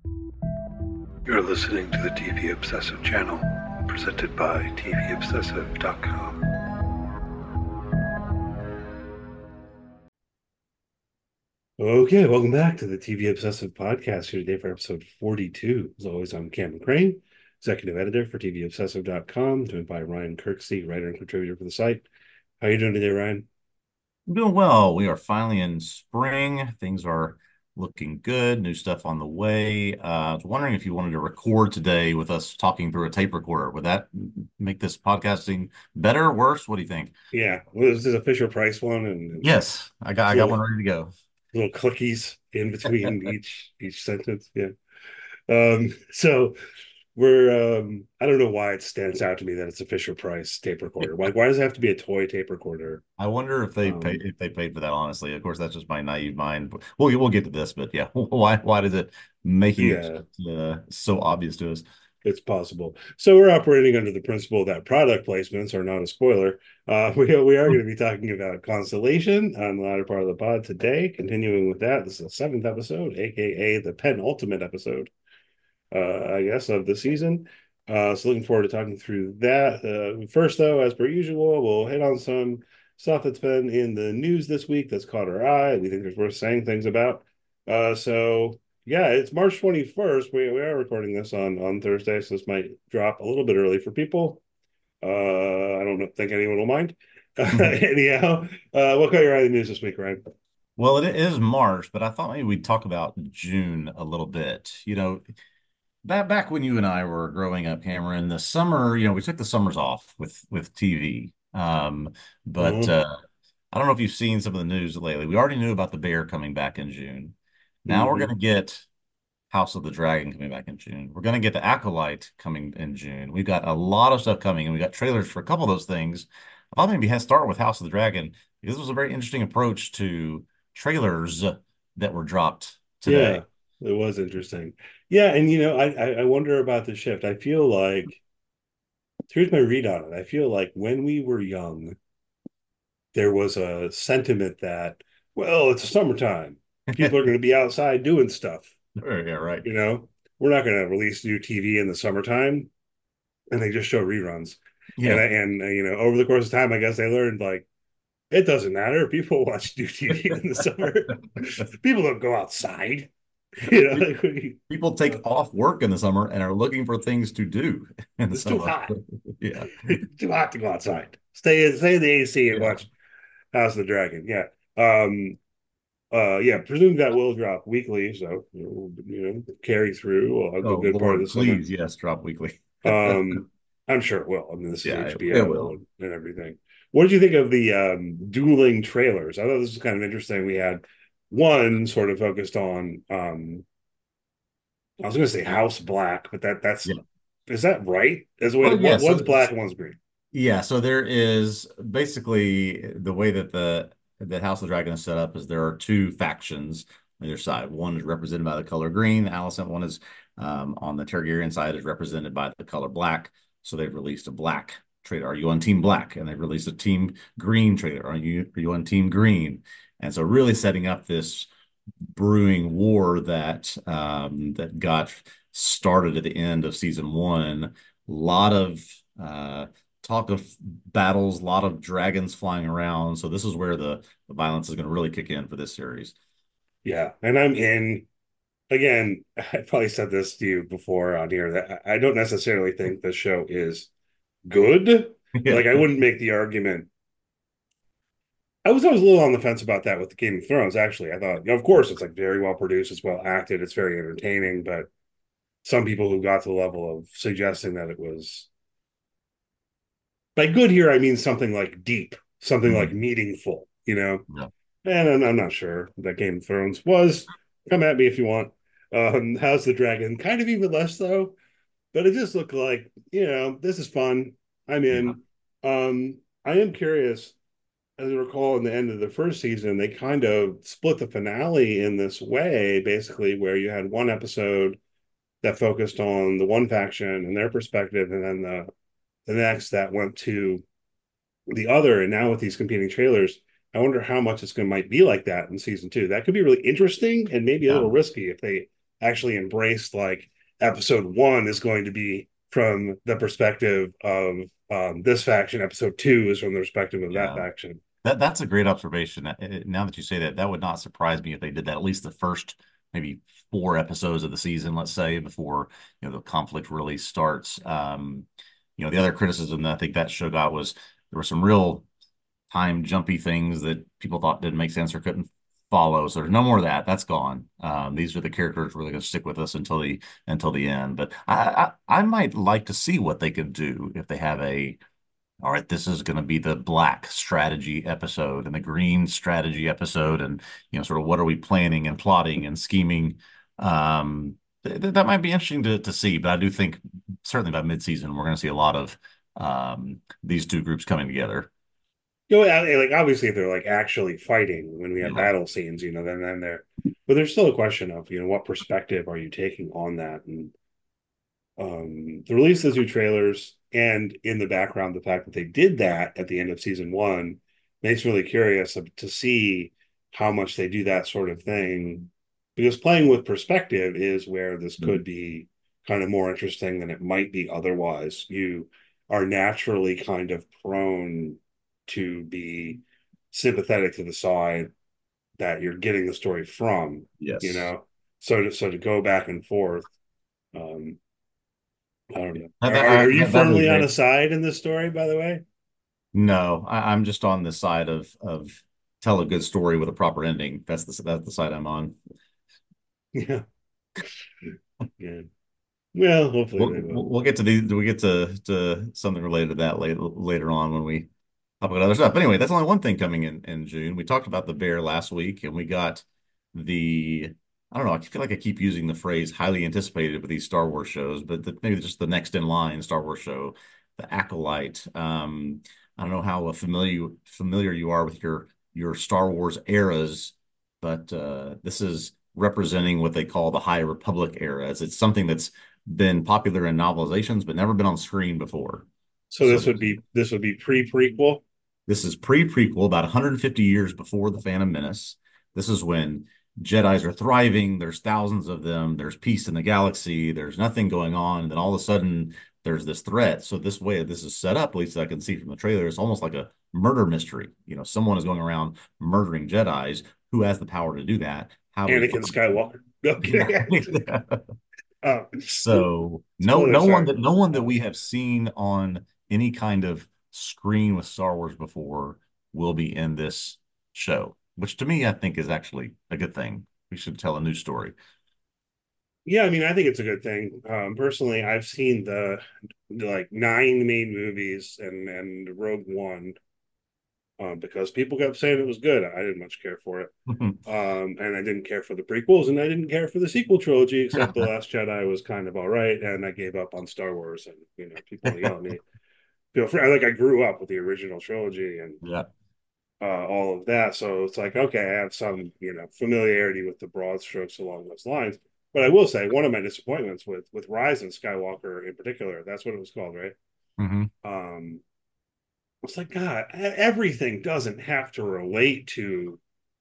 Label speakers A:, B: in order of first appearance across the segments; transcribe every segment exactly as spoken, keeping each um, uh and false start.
A: You're listening to the T V Obsessive channel, presented by T V Obsessive dot com. Okay, welcome back to the T V Obsessive podcast here today for episode forty-two. As always, I'm Cameron Crane, executive editor for T V Obsessive dot com, joined by Ryan Kirksey, writer and contributor for the site. How are you doing today, Ryan?
B: I'm doing well. We are finally in spring. Things are looking good. New stuff on the way. Uh, I was wondering if you wanted to record today with us talking through a tape recorder. Would that make this podcasting better, worse? What do you think?
A: Yeah, well, this is a Fisher Price one, and, and
B: Yes, I got I got one
A: little
B: ready to go.
A: little clickies in between each each sentence. Yeah. Um, so we're um I don't know why it stands out to me that it's a Fisher Price tape recorder. Like, why does it have to be a toy tape recorder?
B: I wonder if they pay
A: Um,
B: if they paid for that, honestly. Of course, that's just my naive mind. But we'll we'll get to this, but yeah, why why does it making it
A: yeah,
B: uh, so obvious to us?
A: it's possible. So we're operating under the principle that product placements are not a spoiler. Uh, we we are going to be talking about Constellation on the latter part of the pod today. Continuing with that, this is the seventh episode, aka the penultimate episode, uh, I guess, of the season. Uh, so looking forward to talking through that. Uh, first, though, as per usual, we'll hit on some stuff that's been in the news this week that's caught our eye. We think there's worth saying things about. Uh, so yeah, it's March twenty-first. We we are recording this on on Thursday, so this might drop a little bit early for people. Uh, I don't think anyone will mind. Anyhow, uh, what caught your eye in the news this week, Ryan?
B: Well, it is March, but I thought maybe we'd talk about June a little bit. You know, back back when you and I were growing up, Cameron, the summer, you know, we took the summers off with with T V. Um, but
A: Uh-huh.
B: uh, I don't know if you've seen some of the news lately. We already knew about The Bear coming back in June. Now we're
A: Mm-hmm.
B: going to get House of the Dragon coming back in June. We're going to get The Acolyte coming in June. We've got a lot of stuff coming, and we got trailers for a couple of those things. I thought maybe had start with House of the Dragon because this was a very interesting approach to trailers that were dropped today.
A: Yeah, it was interesting. Yeah, and you know, I, I I wonder about the shift. I feel like here's my read on it. I feel like when we were young, there was a sentiment that, well, it's summertime. People are going to be outside doing stuff.
B: Sure, yeah, right.
A: You know, we're not going to release new T V in the summertime, and they just show reruns. And
B: Yeah.
A: I, and uh, you know, over the course of time, I guess they learned like it doesn't matter. People watch new T V in the summer. People don't go outside. You know, like we,
B: People take
A: uh,
B: off work in the summer and are looking for things to do in the
A: it's too
B: summer.
A: hot.
B: Yeah.
A: Too hot to go outside. Stay in, stay in the A C and
B: Yeah.
A: watch House of the Dragon. Yeah. Um. Uh. Yeah. Presume that will drop weekly, so you know, you know carry through a
B: Oh,
A: good, good part of the
B: Lord,
A: summer.
B: please, yes, drop weekly.
A: Um. I'm sure it will. I mean, this is
B: Yeah, it, it
A: H B O
B: will.
A: and, and everything. What did you think of the um, dueling trailers? I thought this was kind of interesting. We had one sort of focused on. Um, I was going to say House Black, but that that's
B: Yeah.
A: is that right? As a way to
B: Well, yeah.
A: one,
B: So,
A: one's black and one's green.
B: yeah. So there is basically the way that the that House of the Dragon is set up is there are two factions on either side. One is represented by the color green. Allison. One is um, on the Targaryen side is represented by the color black. So they've released a black trailer. Are you on Team Black? And they've released a Team Green trailer. Are you are you on Team Green? And so really setting up this brewing war that um, that got started at the end of season one. A lot of uh, talk of battles, a lot of dragons flying around. So this is where the, the violence is going to really kick in for this series.
A: Yeah, and I'm in. Again, I probably said this to you before on here that I don't necessarily think the show is good.
B: Yeah.
A: Like, I wouldn't make the argument. I was always a little on the fence about that with the Game of Thrones, actually. I thought, you know, of course, it's like very well produced, it's well acted, it's very entertaining, but some people who got to the level of suggesting that it was by good here, I mean something like deep, something like
B: Mhm.
A: meaningful, you know?
B: Yeah.
A: And I'm, I'm not sure that Game of Thrones was. Come at me if you want. Um, House the Dragon, kind of even less so, but it just looked like, you know, this is fun. I'm
B: Yeah.
A: in. Um, I am curious, as I recall, in the end of the first season, they kind of split the finale in this way, basically, where you had one episode that focused on the one faction and their perspective, and then the the next that went to the other. And now with these competing trailers, I wonder how much it's going to might be like that in season two. That could be really interesting and maybe a
B: Yeah.
A: little risky if they actually embraced like episode one is going to be from the perspective of um, this faction, episode two is from the perspective of that
B: Yeah.
A: faction.
B: That that's a great observation. Uh, uh, Now that you say that, that would not surprise me if they did that at least the first maybe four episodes of the season, let's say, before you know the conflict really starts. Um, you know, the other criticism that I think that show got was there were some real time jumpy things that people thought didn't make sense or couldn't follow. So there's no more of that. That's gone. Um, these are the characters really going to stick with us until the until the end. But I, I I might like to see what they could do if they have a all right, this is going to be the black strategy episode and the green strategy episode, and you know, sort of what are we planning and plotting and scheming. Um, th th- that might be interesting to to see, but I do think certainly by mid-season we're going to see a lot of um, these two groups coming together.
A: You know, like obviously if they're like actually fighting when we have
B: Yeah.
A: battle scenes, you know, then then they're, but there's still a question of, you know, what perspective are you taking on that? And um the release of the two trailers and in the background the fact that they did that at the end of season one makes me really curious to see how much they do that sort of thing, because playing with perspective is where this
B: Mhm.
A: could be kind of more interesting than it might be otherwise. You are naturally kind of prone to be sympathetic to the side that you're getting the story from, you
B: Yes.
A: know, so to, so to go back and forth. um I don't know.
B: That,
A: Are,
B: that,
A: are,
B: I,
A: are you
B: that, that'd be
A: firmly on a
B: great.
A: side in this story, by the way?
B: No, I, I'm just on the side of of tell a good story with a proper ending. That's the that's the side I'm on.
A: Yeah. Yeah. Well, hopefully
B: We'll
A: they
B: we'll
A: will.
B: we'll get to the we get to to something related to that later later on when we talk about other stuff. But anyway, that's only one thing coming in in June. We talked about the bear last week, and we got the I don't know. I feel like I keep using the phrase highly anticipated with these Star Wars shows, but the, maybe just the next in line Star Wars show, the Acolyte. Um, I don't know how familiar familiar you are with your your Star Wars eras, but uh, this is representing what they call the High Republic era. It's, it's something that's been popular in novelizations, but never been on screen before.
A: So
B: So
A: this would
B: this,
A: be this would be pre-prequel.
B: this is pre-prequel, about one hundred fifty years before the Phantom Menace. This is when Jedis are thriving. There's thousands of them. There's peace in the galaxy. There's nothing going on. And then all of a sudden, there's this threat. So this way, this is set up, at least I can see from the trailer, it's almost like a murder mystery. You know, someone is going around murdering Jedis. Who has the power to do that? How do we
A: Anakin
B: find
A: Skywalker. Okay.
B: yeah.
A: uh,
B: So no,
A: spoiler,
B: no one
A: sorry.
B: that no one that
A: Uh,
B: we have seen on any kind of screen with Star Wars before will be in this show, which to me I think is actually a good thing. We should tell a new story.
A: yeah, I mean, I think it's a good thing. Um, personally, I've seen the, the like nine main movies and and Rogue One, um, because people kept saying it was good. I didn't much care for it. Um, and I didn't care for the prequels, and I didn't care for the sequel trilogy, except The Last Jedi was kind of all right, and I gave up on Star Wars. And you know, people want to yell at me. Feel free. Like I grew up with the original trilogy and
B: Yeah.
A: uh, all of that, so it's like okay, I have some you know familiarity with the broad strokes along those lines. But I will say, one of my disappointments with with Rise and Skywalker in particular, that's what it was called, right?
B: Hmm.
A: Um, it's like God, everything doesn't have to relate to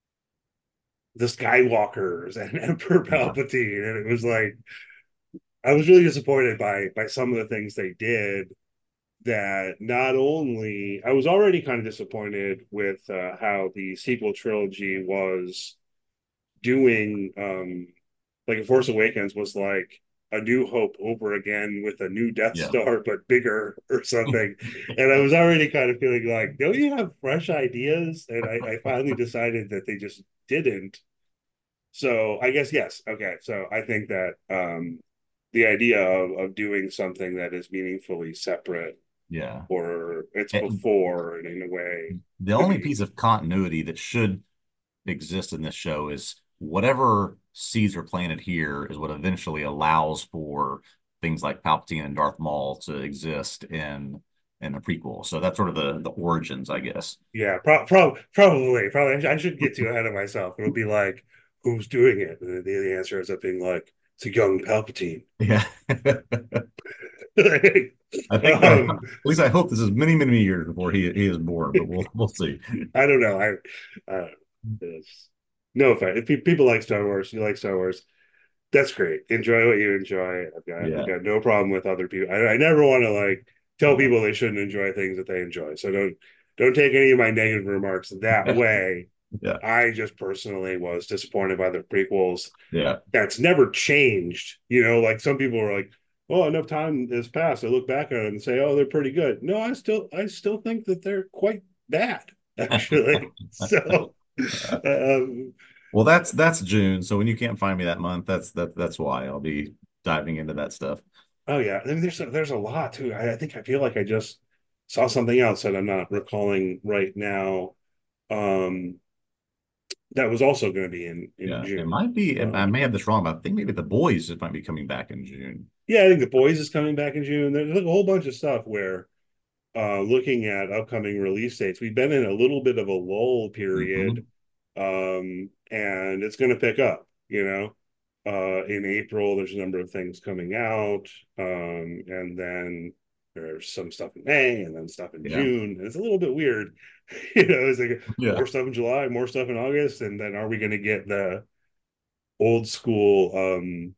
A: the Skywalkers and Emperor
B: Yeah.
A: Palpatine, and it was like I was really disappointed by by some of the things they did. That not only I was already kind of disappointed with uh, how the sequel trilogy was doing, um, like Force Awakens was like a New Hope over again with a new Death
B: Yeah.
A: Star but bigger or something, and I was already kind of feeling like, don't you have fresh ideas? And I, I finally decided that they just didn't. So I guess yes. Okay. So I think that um, the idea of, of doing something that is meaningfully separate
B: Yeah.
A: or it's
B: And
A: before and in a way
B: the
A: could
B: only
A: be,
B: piece of continuity that should exist in this show is whatever seeds are planted here is what eventually allows for things like Palpatine and Darth Maul to exist in in the prequel. So that's sort of the the origins, I guess.
A: yeah, pro- pro- probably, probably. I shouldn't get too ahead of myself. It'll be like, who's doing it? And the, the answer ends up being like, it's a young Palpatine.
B: Yeah. I think uh,
A: um,
B: at least I hope this is many, many years before he he is born, but we'll we'll see.
A: I don't know. I, uh, it's, no offense. If people like Star Wars, you like Star Wars. That's great. Enjoy what you enjoy. I've got I've
B: Yeah.
A: got no problem with other people. I, I never want to like tell
B: Yeah.
A: people they shouldn't enjoy things that they enjoy. So don't don't take any of my negative remarks that way.
B: Yeah.
A: I just personally was disappointed by the prequels.
B: Yeah.
A: That's never changed. You know, like some people are like, "Oh, enough time has passed." I look back at them and say, "Oh, they're pretty good." No, I still I still think that they're quite bad, actually. So, um,
B: Well, that's that's June. So when you can't find me that month, that's that that's why I'll be diving into that stuff.
A: oh yeah, I mean, there's a, there's a lot too. I, I think I feel like I just saw something else that I'm not recalling right now. Um, that was also going to be in in
B: Yeah, it
A: June.
B: might be. I
A: Um,
B: may have this wrong, but I think maybe the boys it might be coming back in June.
A: yeah, I think The Boys is coming back in June. There's like a whole bunch of stuff where uh, looking at upcoming release dates, we've been in a little bit of a lull period,
B: Hmm.
A: um, and it's going to pick up. You know, uh, in April, there's a number of things coming out, um, and then there's some stuff in May, and then stuff in
B: Yeah,
A: June. And it's a little bit weird. You know, it's like
B: yeah.
A: more stuff in July, more stuff in August, and then are we going to get the old school um,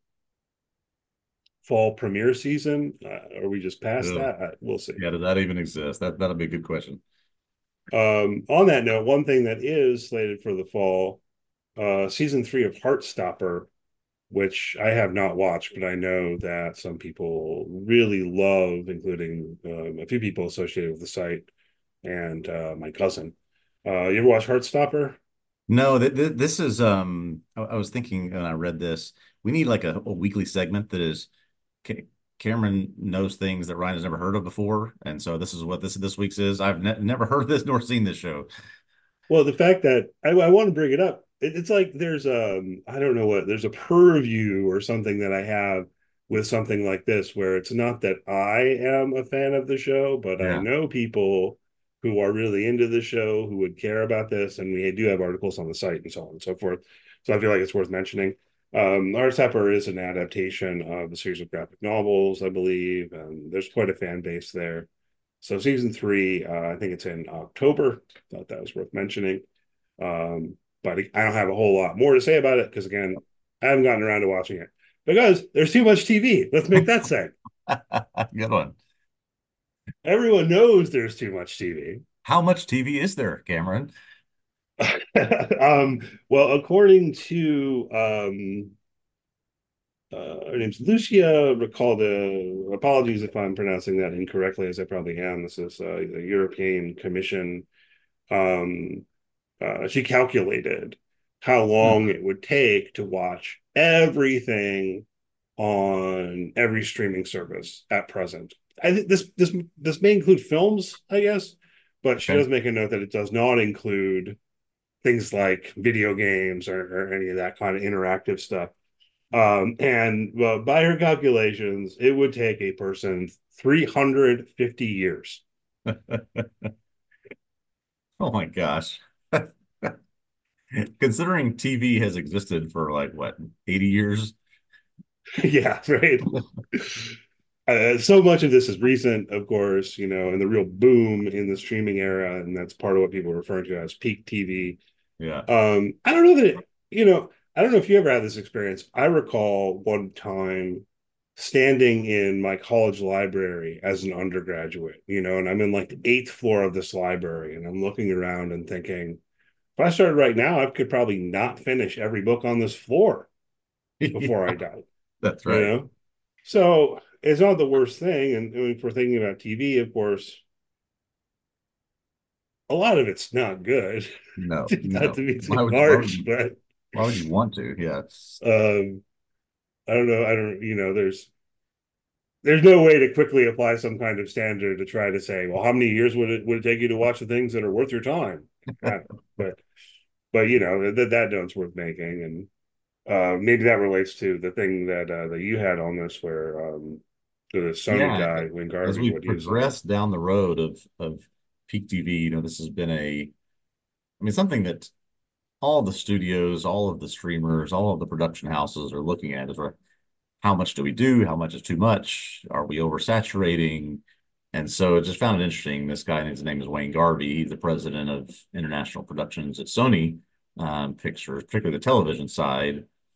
A: fall premiere season? Uh, are we just past
B: Ugh.
A: that? I, we'll see.
B: Yeah, does that even exist? That that'll be a good question.
A: Um, on that note, one thing that is slated for the fall, uh, season three of Heartstopper, which I have not watched, but I know that some people really love, including um, a few people associated with the site and uh, my cousin. Uh, you ever watch Heartstopper?
B: No, th th this is um. I, I was thinking, and I read this. We need like a, a weekly segment that is Ca Cameron knows things that Ryan has never heard of before, and so this is what this this week's is. I've ne never heard of this nor seen this show.
A: Well, the fact that I, I want to bring it up, it, it's like there's um I don't know what there's a purview or something that I have with something like this where it's not that I am a fan of the show, but I
B: Yeah.
A: know people who are really into the show who would care about this, and we do have articles on the site and so on and so forth. So I feel like it's worth mentioning. Um, Heartstopper is an adaptation of a series of graphic novels, I believe, and there's quite a fan base there. So season three, uh, I think it's in October. Thought that was worth mentioning. Um, but I don't have a whole lot more to say about it because again, I haven't gotten around to watching it because there's too much T V. Let's make that say.
B: Good one.
A: Everyone knows there's too much T V.
B: How much T V is there, Cameron?
A: um, well, according to um, uh, her name's Lucia Recalde. Apologies if I'm pronouncing that incorrectly, as I probably am. This is uh, the European Commission. Um, uh, she calculated how
B: Hmm.
A: long it would take to watch everything on every streaming service at present. I think this this this may include films, I guess, but she
B: Okay.
A: does make a note that it does not include things like video games or, or any of that kind of interactive stuff. Um, and uh, by her calculations, it would take a person three hundred fifty years.
B: Oh my gosh. Considering T V has existed for like what, eighty years?
A: Yeah, right. Uh, so much of this is recent, of course, you know, and the real boom in the streaming era, and that's part of what people are referring to as peak T V.
B: Yeah.
A: Um, I don't know that it, you know, I don't know if you ever had this experience. I recall one time standing in my college library as an undergraduate, you know, and I'm in like the eighth floor of this library, and I'm looking around and thinking, if I started right now, I could probably not finish every book on this floor before I
B: Yeah,
A: died,
B: that's
A: you
B: right.
A: know? So it's not the worst thing. And if we're thinking about T V, of course, a lot of it's not good.
B: No,
A: Not
B: no.
A: to be
B: Why
A: too
B: would why would
A: harsh,
B: you
A: but
B: why would you want to? Yeah, it's
A: um, I don't know. I don't, you know, there's there's no way to quickly apply some kind of standard to try to say, well, how many years would it would it take you to watch the things that are worth your time? But but you know that that note's worth making, and uh, maybe that relates to the thing that uh, that you had on this, where um, the Sony
B: yeah.
A: guy, Wayne
B: As
A: Garvey,
B: we
A: what he was saying.
B: progress down the road of of peak T V, you know, this has been a, I mean, something that all the studios, all of the streamers, all of the production houses are looking at is, right, how much do we do? How much is too much? Are we oversaturating? And so I just found it interesting. This guy, his name is Wayne Garvey. He's the president of international productions at Sony um, Pictures, particularly the television side.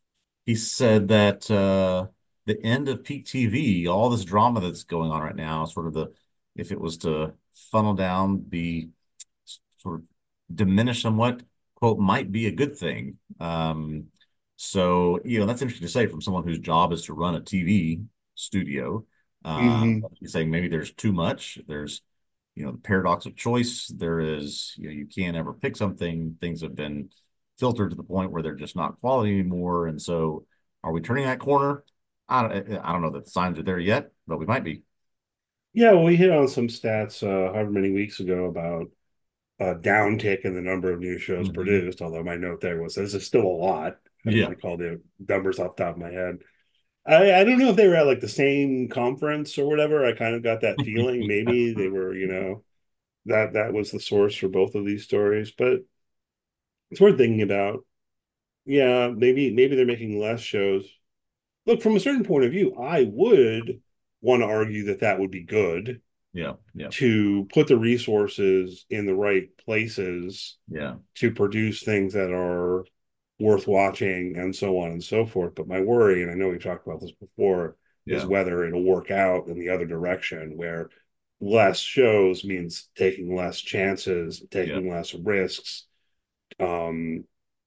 B: he said that uh, the end of peak T V, all this drama that's going on right now, sort of the, if it was to funnel down, be sort of diminish somewhat, quote, might be a good thing. Um, so, you know, that's interesting to say from someone whose job is to run a T V studio. Uh,
A: Hmm.
B: He's saying maybe there's too much. There's, you know, the paradox of choice. There is, you know, you can't ever pick something. Things have been filtered to the point where they're just not quality anymore. And so, are we turning that corner? I don't, I don't know that the signs are there yet, but we might be.
A: Yeah, well, we hit on some stats uh, however many weeks ago about a downtick in the number of new shows
B: Mhm.
A: produced. Although my note there was this is still a lot. I don't
B: Yeah.
A: recall the numbers off the top of my head. I, I don't know if they were at like the same conference or whatever. I kind of got that feeling. Maybe they were, you know, that that was the source for both of these stories. But it's worth thinking about. Yeah, maybe maybe they're making less shows. Look, from a certain point of view, I would want to argue that that would be good
B: Yeah. Yeah.
A: to put the resources in the right places
B: Yeah.
A: to produce things that are worth watching and so on and so forth. But my worry, and I know we've talked about this before, is
B: Yeah.
A: whether it'll work out in the other direction where less shows means taking less chances,
B: Yeah.
A: taking less risks, um,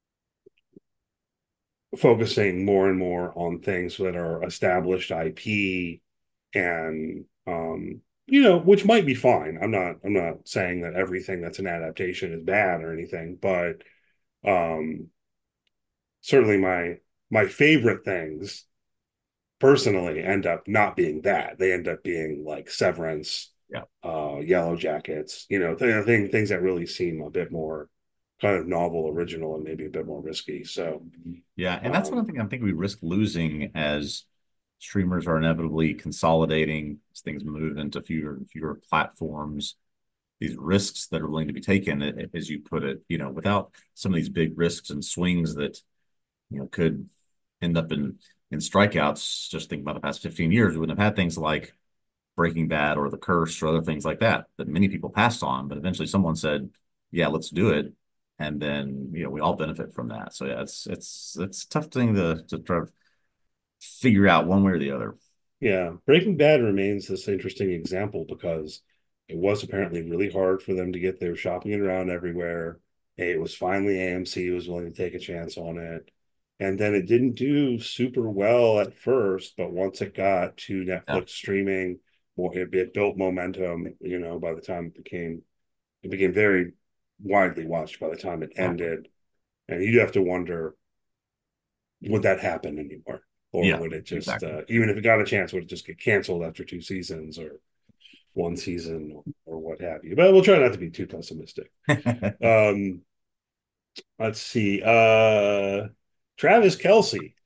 A: focusing more and more on things that are established I P and um, you know, which might be fine. I'm not I'm not saying that everything that's an adaptation is bad or anything, but um certainly my my favorite things personally end up not being that. They end up being like Severance,
B: Yeah.
A: uh, Yellow Jackets, you know, th- th- things that really seem a bit more kind of novel, original, and maybe a bit more risky. So,
B: Yeah, and that's one
A: um,
B: thing I think we risk losing as streamers are inevitably consolidating as things move into fewer and fewer platforms. These risks that are willing to be taken, as you put it, you know, without some of these big risks and swings that you know could end up in in strikeouts. Just think about the past fifteen years, we wouldn't have had things like Breaking Bad or The Curse or other things like that that many people passed on, but eventually someone said, "Yeah, let's do it." And then, you know, we all benefit from that. So yeah, it's it's it's a tough thing to to try to figure out one way or the other.
A: yeah, Breaking Bad remains this interesting example because it was apparently really hard for them to get their shopping it around everywhere. It was finally A M C was willing to take a chance on it. And then it didn't do super well at first, but once it got to
B: Yeah.
A: Netflix streaming, well, it, it built momentum, you know, by the time it became it became very widely watched by the time it
B: Exactly.
A: ended. And you have to wonder, would that happen anymore? Or
B: Yeah,
A: would it just,
B: exactly.
A: uh, even if it got a chance, would it just get canceled after two seasons or one season or, or what have you? But we'll try not to be too pessimistic. Um, let's see. Uh, Travis Kelsey.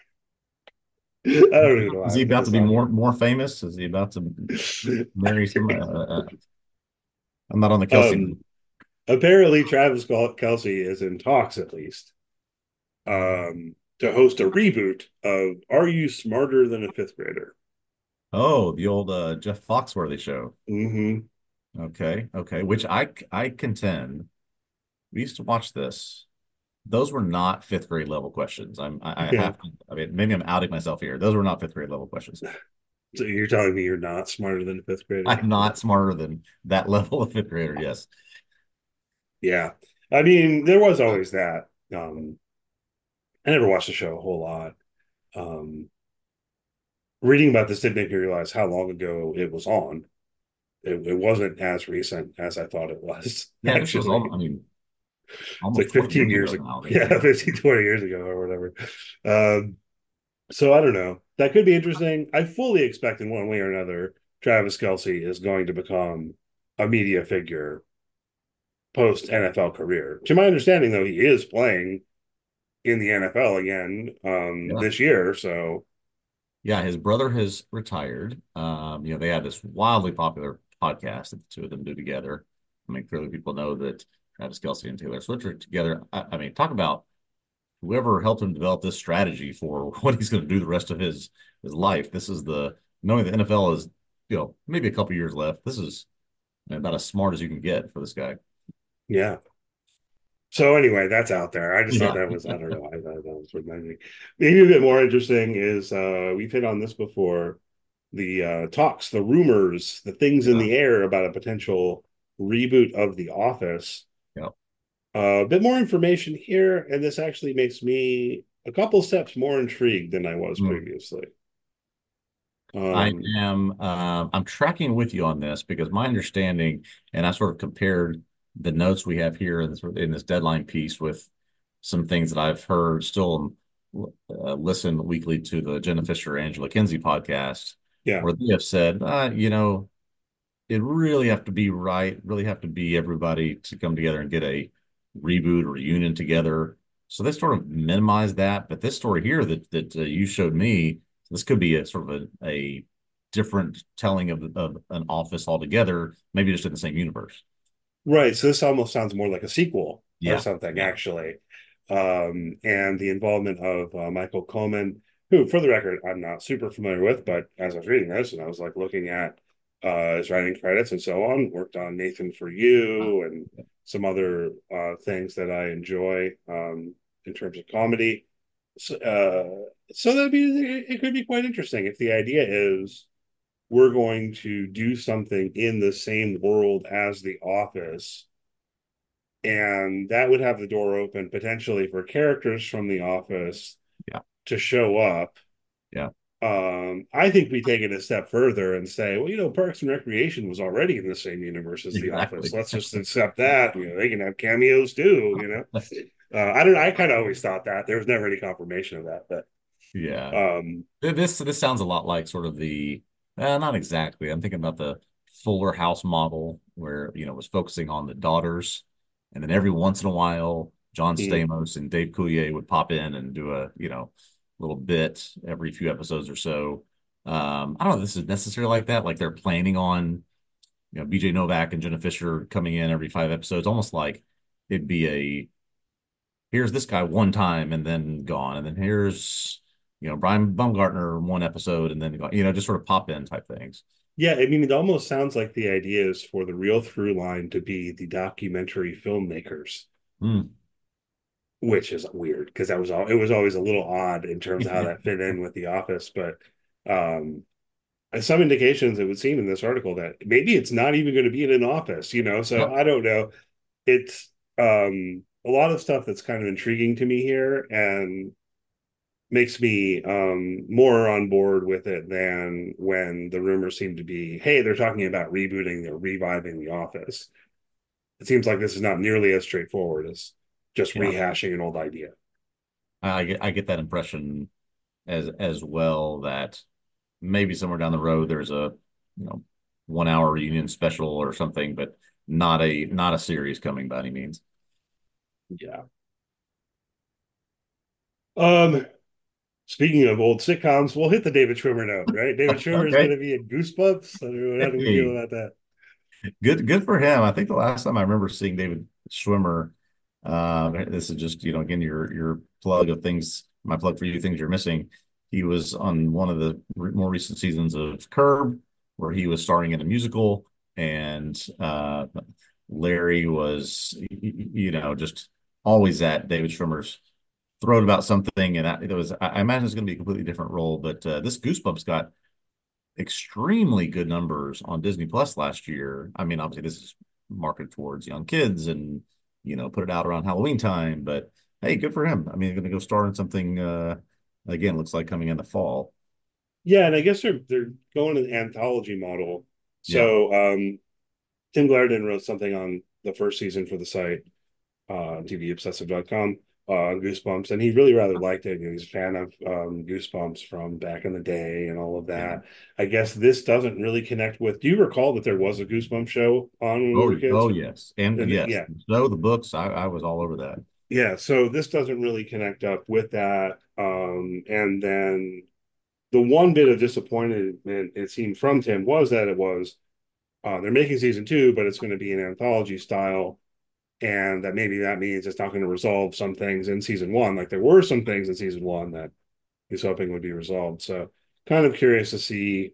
A: I don't even know why
B: Is
A: I
B: he
A: put
B: about to
A: this
B: be
A: on
B: more
A: here.
B: more famous? Is he about to marry some? Uh, uh, I'm not on the Kelsey.
A: um, apparently, Travis Kelsey is in talks, at least, um, to host a reboot of Are You Smarter Than a Fifth Grader?
B: Oh, the old uh, Jeff Foxworthy show.
A: Mm-hmm.
B: Okay, okay. Which I I contend we used to watch this. Those were not fifth grade level questions. I'm I, I
A: Yeah.
B: have to. I mean, maybe I'm outing myself here. Those were not fifth grade level questions.
A: So you're telling me you're not smarter than a fifth grader?
B: I'm not smarter than that level of fifth grader. Yes.
A: Yeah. I mean, there was always that. Um, I never watched the show a whole lot. Um, reading about this did make me realize how long ago it was on. It, it wasn't as recent as I thought it was,
B: Yeah, this was all.
A: actually.
B: I mean,
A: It's like
B: almost twenty
A: fifteen
B: years
A: years
B: ago
A: ago.
B: now. They
A: Yeah,
B: came out.
A: fifteen, twenty years ago or whatever. Um, so I don't know. That could be interesting. I fully expect in one way or another, Travis Kelsey is going to become a media figure post N F L career. To my understanding, though, he is playing in the N F L again um,
B: Yeah.
A: this year. So
B: Yeah, his brother has retired. Um, you know, they had this wildly popular podcast that the two of them do together. I mean, clearly people know that Travis Kelsey and Taylor Swift are together. I, I mean, talk about whoever helped him develop this strategy for what he's going to do the rest of his his life. This is the knowing the N F L is, you know, maybe a couple years left. This is about as smart as you can get for this guy.
A: yeah, So anyway, that's out there. I just thought
B: Yeah.
A: that was, I don't know, I thought that was reminding. Maybe a bit more interesting is uh we've hit on this before, the uh talks, the rumors, the things in
B: Yeah.
A: the air about a potential reboot of The Office.
B: Yeah.
A: Uh, a bit more information here, and this actually makes me a couple steps more intrigued than I was
B: Hmm.
A: previously.
B: I
A: Um,
B: am uh, I'm tracking with you on this because my understanding, and I sort of compared the notes we have here in this, in this deadline piece with some things that I've heard still uh, listen weekly to the Jenna Fisher Angela Kinsey podcast,
A: yeah.
B: where they have said, uh, you know, it really have to be right, really have to be everybody to come together and get a reboot or reunion together. So they sort of minimize that. But this story here that that uh, you showed me, this could be a sort of a, a different telling of, of an office altogether, maybe just in the same universe.
A: Right. So this almost sounds more like a sequel or
B: Yeah,
A: something,
B: yeah,
A: actually. Um, and the involvement of uh, Michael Coleman, who, for the record, I'm not super familiar with, but as I was reading this and I was like looking at uh, his writing credits and so on, worked on Nathan for You and some other uh, things that I enjoy um, in terms of comedy. So, uh, so that'd be, it could be quite interesting if the idea is we're going to do something in the same world as The Office, and that would have the door open potentially for characters from The Office
B: yeah,
A: to show up.
B: yeah.
A: Um, I think we take it a step further and say, well, you know, Parks and Recreation was already in the same universe as The Office.
B: Exactly.
A: Let's just accept that. You know, they can have cameos too. You know, uh, I don't. I kind of always thought that there was never any confirmation of that, but
B: Yeah.
A: um,
B: This this sounds a lot like sort of the uh, not exactly. I'm thinking about the Fuller House model where you know it was focusing on the daughters, and then every once in a while, John
A: mm,
B: Stamos and Dave Coulier would pop in and do a you know little bit every few episodes or so. Um, I don't know if this is necessarily like that. Like they're planning on you know B J Novak and Jenna Fisher coming in every five episodes, almost like it'd be a here's this guy one time and then gone, and then here's you know Brian Baumgartner one episode and then gone, you know, just sort of pop in type things.
A: yeah, I mean, it almost sounds like the idea is for the real through line to be the documentary filmmakers,
B: Mm.
A: which is weird because that was all. It was always a little odd in terms of how that fit in with The Office, but um, some indications it would seem in this article that maybe it's not even going to be in an office. You know, so
B: Yep.
A: I don't know. It's um, a lot of stuff that's kind of intriguing to me here, and makes me um more on board with it than when the rumors seem to be, hey, they're talking about rebooting, they're reviving The Office. It seems like this is not nearly as straightforward as just
B: Yeah,
A: rehashing an old idea.
B: I get I get that impression as as well that maybe somewhere down the road there's a you know one hour reunion special or something, but not a not a series coming by any means.
A: Yeah. Um, speaking of old sitcoms, we'll hit the David Schwimmer note, right? David Schwimmer is going
B: Okay.
A: to be in Goosebumps. I don't know, how do we feel
B: Hey,
A: about that?
B: good good for him. I think the last time I remember seeing David Schwimmer, uh, this is just, you know, again, your your plug of things, my plug for you, things you're missing. He was on one of the re more recent seasons of Curb, where he was starring in a musical, and uh, Larry was, you know, just always at David Schwimmer's throat about something, and I, it was, I imagine it's going to be a completely different role, but uh, this Goosebumps got extremely good numbers on Disney Plus last year. I mean, obviously this is marketed towards young kids and you know put it out around Halloween time, but hey, good for him. I mean, going to go star in something uh again looks like coming in the fall.
A: Yeah, and I guess they're they're going an anthology model.
B: Yeah.
A: So um Tim Glarden wrote something on the first season for the site, uh, T V obsessive dot com, uh, Goosebumps, and he really rather liked it. You know, he's a fan of um, Goosebumps from back in the day and all of
B: Yeah.
A: that. I guess this doesn't really connect with. Do you recall that there was a Goosebumps show on when we
B: Oh,
A: were kids?
B: oh yes. And
A: And
B: yes.
A: yeah,
B: So the books, I, I was all over that.
A: yeah. So this doesn't really connect up with that. Um, and then the one bit of disappointment it seemed from Tim was that it was uh, they're making season two, but it's going to be an anthology style, and that maybe that means it's not going to resolve some things in season one. Like there were some things in season one that he's hoping would be resolved. So kind of curious to see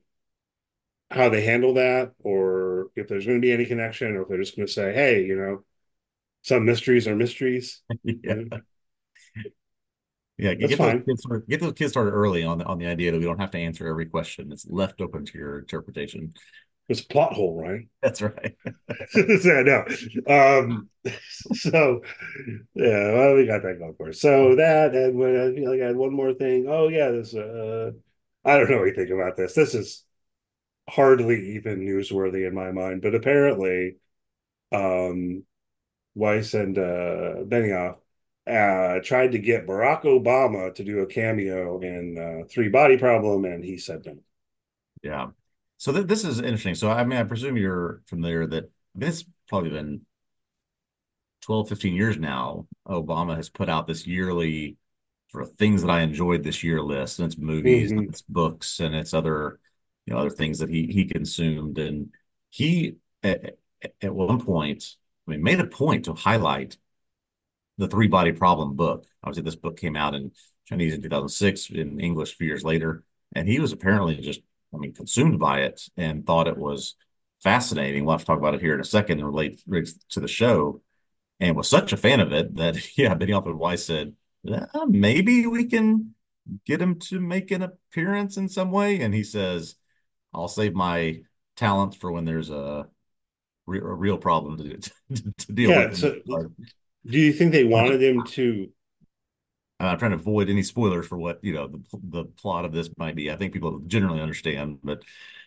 A: how they handle that, or if there's going to be any connection, or if they're just going to say, hey, you know, Some mysteries are mysteries.
B: Yeah.
A: Yeah,
B: Yeah,
A: that's
B: get those
A: fine.
B: kids started, get those kids started early on the on the idea that we don't have to answer every question. It's left open to your interpretation.
A: It's a plot hole, right?
B: That's right.
A: So, no. Um, so yeah, well, we got that going for us. So that, and when I feel like I had one more thing. Oh yeah, this uh I don't know anything about this. This is hardly even newsworthy in my mind, but apparently um Weiss and uh Benioff uh tried to get Barack Obama to do a cameo in uh Three Body Problem, and he said no.
B: Yeah. So th this is interesting. So I mean, I presume you're familiar that I mean, it's probably been twelve, fifteen years now. Obama has put out this yearly sort of things that I enjoyed this year list, and it's movies, and
A: Hmm.
B: it's books, and it's other, you know, other things that he he consumed. And he at, at one point, I mean, made a point to highlight the Three Body Problem book. Obviously, this book came out in Chinese in two thousand six, in English a few years later, and he was apparently just, I mean, consumed by it and thought it was fascinating. We'll have to talk about it here in a second and relate to the show, and was such a fan of it that, yeah, Benioff and Weiss said, "Uh, maybe we can get him to make an appearance in some way." And he says, "I'll save my talent for when there's a, re a real problem to, to, to deal
A: Yeah,
B: with."
A: so do you think they wanted him to
B: I'm trying to avoid any spoilers for what, you know, the, the plot of this might be. I think people generally understand, but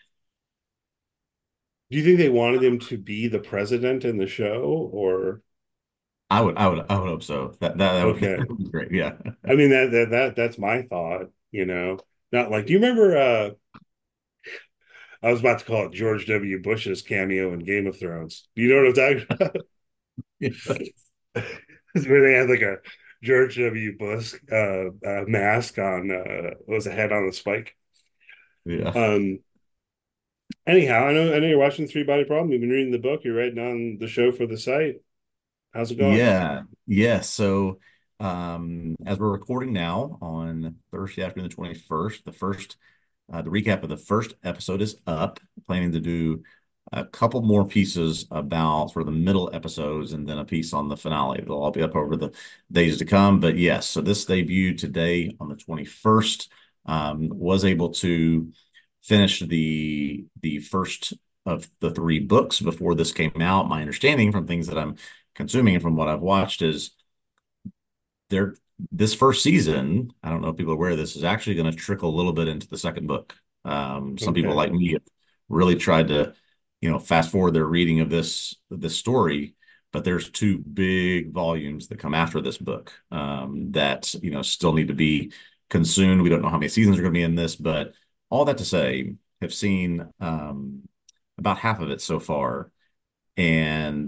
A: do you think they wanted him to be the president in the show, or
B: I would, I would, I would hope so. That that, that would be,
A: okay.
B: that would be great. Yeah.
A: I mean that that that that's my thought, you know. Not like, do you remember uh I was about to call it George W. Bush's cameo in Game of Thrones. Do you know what I'm talking about? Where they had like a George W. Bush uh, uh mask on uh was a head on a spike.
B: Yeah.
A: Um anyhow, I know I know you're watching Three Body Problem. You've been reading the book, you're writing on the show for the site. How's it going?
B: Yeah. Yeah. So, um, as we're recording now on Thursday afternoon, the twenty-first, the first, uh, the recap of the first episode is up. Planning to do a couple more pieces about sort of the middle episodes and then a piece on the finale. They'll all be up over the days to come. But yes, so this debuted today on the twenty-first. Um, was able to finish the the first of the three books before this came out. My understanding from things that I'm consuming and from what I've watched is there this first season, I don't know if people are aware of this, is actually going to trickle a little bit into the second book. Um, some people
A: Okay.
B: like me have really tried to, you know, fast forward their reading of this this story, but there's two big volumes that come after this book um, that, you know, still need to be consumed. We don't know how many seasons are going to be in this, but all that to say, have seen um, about half of it so far, and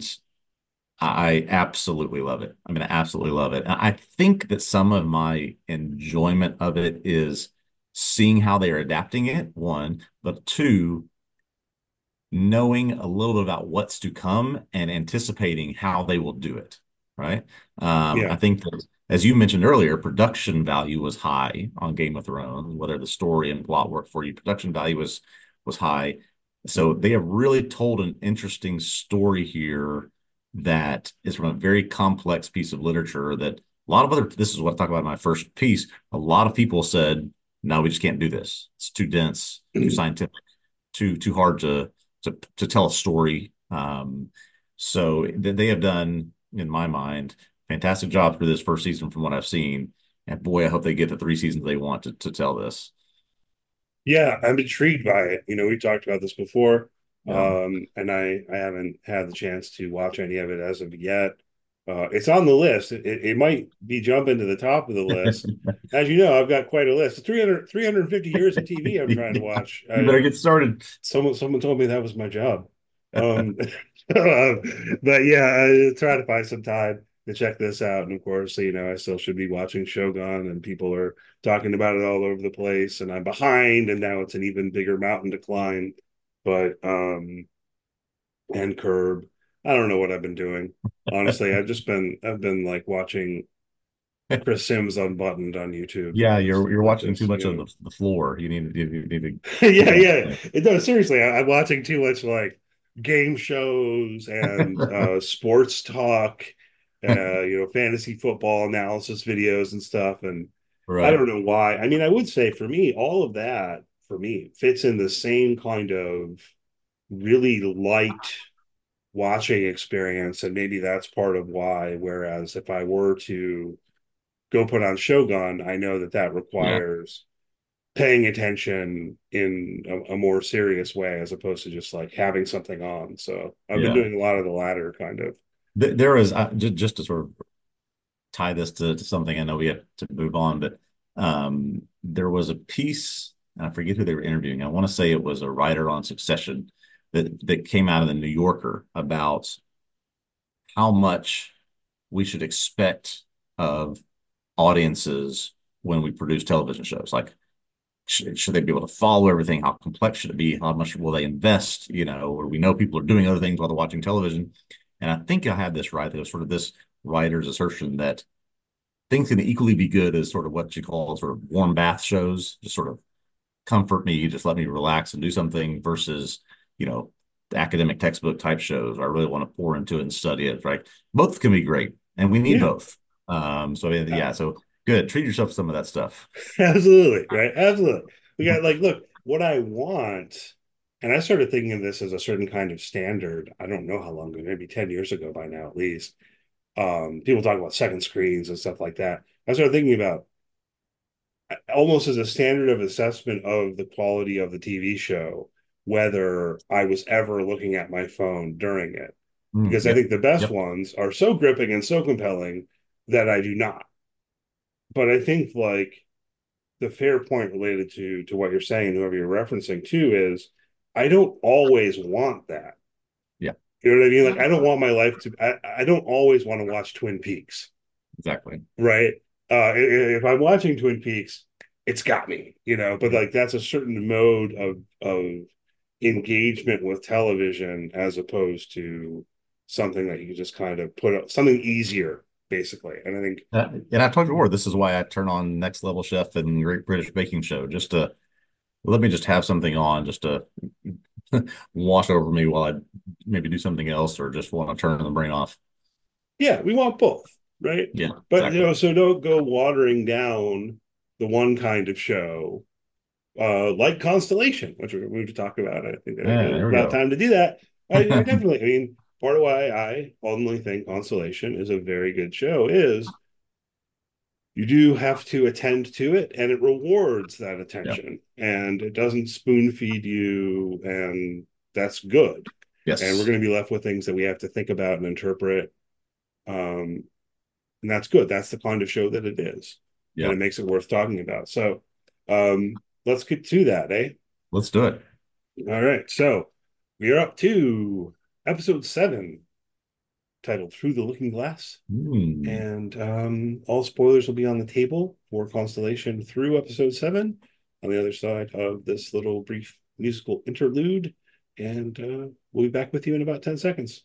B: I absolutely love it. I mean, I absolutely love it. And I think that some of my enjoyment of it is seeing how they are adapting it, one, but two, knowing a little bit about what's to come and anticipating how they will do it. Right. Um, I
A: Yeah.
B: think that, as you mentioned earlier, production value was high on Game of Thrones, whether the story and plot work for you, production value was was high. So they have really told an interesting story here that is from a very complex piece of literature that a lot of other, this is what I talk about in my first piece. A lot of people said, no, we just can't do this. It's too dense, too scientific, too too hard to to to tell a story. Um, so they have done, in my mind, fantastic job for this first season from what I've seen. And boy, I hope they get the three seasons they want to to tell this.
A: Yeah, I'm intrigued by it. You know, we talked about this before,
B: Yeah.
A: um, and I I haven't had the chance to watch any of it as of yet. Uh, it's on the list. It, it might be jumping to the top of the list. As you know, I've got quite a list. three hundred, three hundred fifty years of T V I'm trying to
B: Yeah.
A: watch.
B: You
A: I,
B: better get started.
A: someone someone told me that was my job. Um, uh, but yeah, I try to find some time to check this out. And of course, you know, I still should be watching Shogun, and people are talking about it all over the place, and I'm behind, and now it's an even bigger mountain to climb. But um, and Curb, I don't know what I've been doing. Honestly, I've just been I've been like watching Chris Sims Unbuttoned on YouTube
B: Yeah,
A: and
B: you're
A: stuff
B: you're
A: like
B: watching too
A: this,
B: much
A: you
B: of
A: know.
B: the, the floor. You need to you need to
A: Yeah,
B: get on
A: yeah.
B: it.
A: No, seriously, I, I'm watching too much like game shows and uh sports talk uh, you know, fantasy football analysis videos and stuff. And I
B: Right.
A: don't know why. I mean, I would say for me, all of that for me fits in the same kind of really light watching experience. And maybe that's part of why. Whereas if I were to go put on Shogun, I know that that
B: Yeah.
A: requires paying attention in a, a more serious way as opposed to just like having something on. So I've been
B: Yeah.
A: doing a lot of the latter kind of.
B: Th- There is uh, just, just to sort of tie this to, to something I know we have to move on, but um, there was a piece, and I forget who they were interviewing. I want to say it was a writer on Succession that that came out of the New Yorker about how much we should expect of audiences when we produce television shows. Like, should, should they be able to follow everything? How complex should it be? How much will they invest? You know, or we know people are doing other things while they're watching television. And I think I had this right. There was sort of this writer's assertion that things can equally be good as sort of what you call sort of warm bath shows, just sort of comfort me, just let me relax and do something versus, you know, academic textbook type shows where I really want to pour into it and study it, right? Both can be great and we need
A: Yeah,
B: both. Um, so yeah, so good. Treat yourself to some of that stuff.
A: absolutely. Right. Absolutely. We got like, look, what I want, and I started thinking of this as a certain kind of standard. I don't know how long ago, maybe ten years ago by now, at least. Um, people talk about second screens and stuff like that. I started thinking about almost as a standard of assessment of the quality of the T V show, whether I was ever looking at my phone during it.
B: Mm,
A: Because I
B: yep.
A: think the best
B: Yep.
A: ones are so gripping and so compelling that I do not. But I think like the fair point related to to what you're saying, whoever you're referencing to, is I don't always want that.
B: Yeah,
A: You know what I mean? Like I don't want my life to. I, I don't always want to watch Twin Peaks,
B: exactly.
A: right? Uh, if I'm watching Twin Peaks, it's got me, you know. But like that's a certain mode of of engagement with television as opposed to something that you can just kind of put up something easier, basically. And I think,
B: Uh, and I told you before, this is why I turn on Next Level Chef and Great British Baking Show, just to let me just have something on, just to wash over me while I maybe do something else or just want to turn the brain off.
A: yeah, we want both, right?
B: Yeah,
A: But you
B: exactly.
A: know, so don't go watering down the one kind of show, uh, like Constellation, which we're going to talk about. I think
B: Yeah,
A: it's
B: there we
A: about
B: go.
A: time to do that. I, I definitely, I mean, part of why I ultimately think Constellation is a very good show is you do have to attend to it and it rewards that
B: Yeah.
A: attention and it doesn't spoon feed you, and that's good. And we're
B: Yes.
A: going to be left with things that we have to think about and interpret, um, and that's good. That's the kind of show that it is, and
B: Yeah.
A: it makes it worth talking about. So um, let's get to that, eh?
B: Let's do it.
A: All right, so we are up to episode seven, titled Through the Looking Glass.
B: Hmm.
A: And um, all spoilers will be on the table for Constellation through episode seven on the other side of this little brief musical interlude. And uh, we'll be back with you in about ten seconds.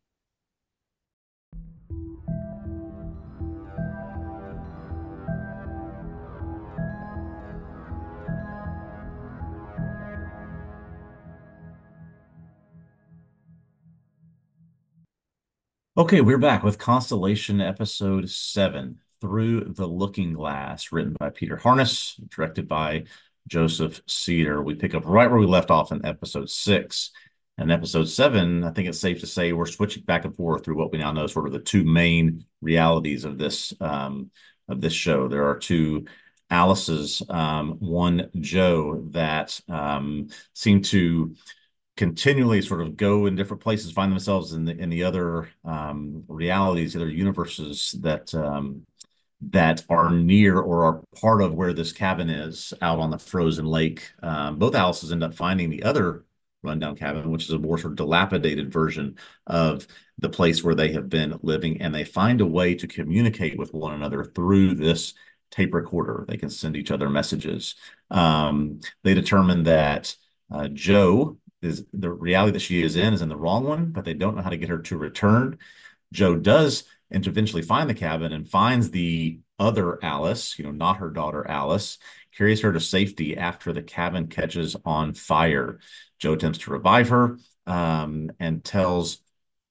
B: Okay, we're back with Constellation episode seven, Through the Looking Glass, written by Peter Harness, directed by Joseph Cedar. We pick up right where we left off in episode six. And episode seven, I think it's safe to say we're switching back and forth through what we now know sort of the two main realities of this um, of this show. There are two Alice's, um, one Jo that um, seem to continually sort of go in different places, find themselves in the in the other um, realities, other universes that um, that are near or are part of where this cabin is out on the frozen lake. Um, both Alices end up finding the other rundown cabin, which is a more sort of dilapidated version of the place where they have been living, and they find a way to communicate with one another through this tape recorder. They can send each other messages. Um, they determine that uh, Jo is the reality that she is in is in the wrong one, but they don't know how to get her to return. Jo does and eventually find the cabin and finds the other Alice, you know, not her daughter Alice, carries her to safety after the cabin catches on fire. Jo attempts to revive her um, and tells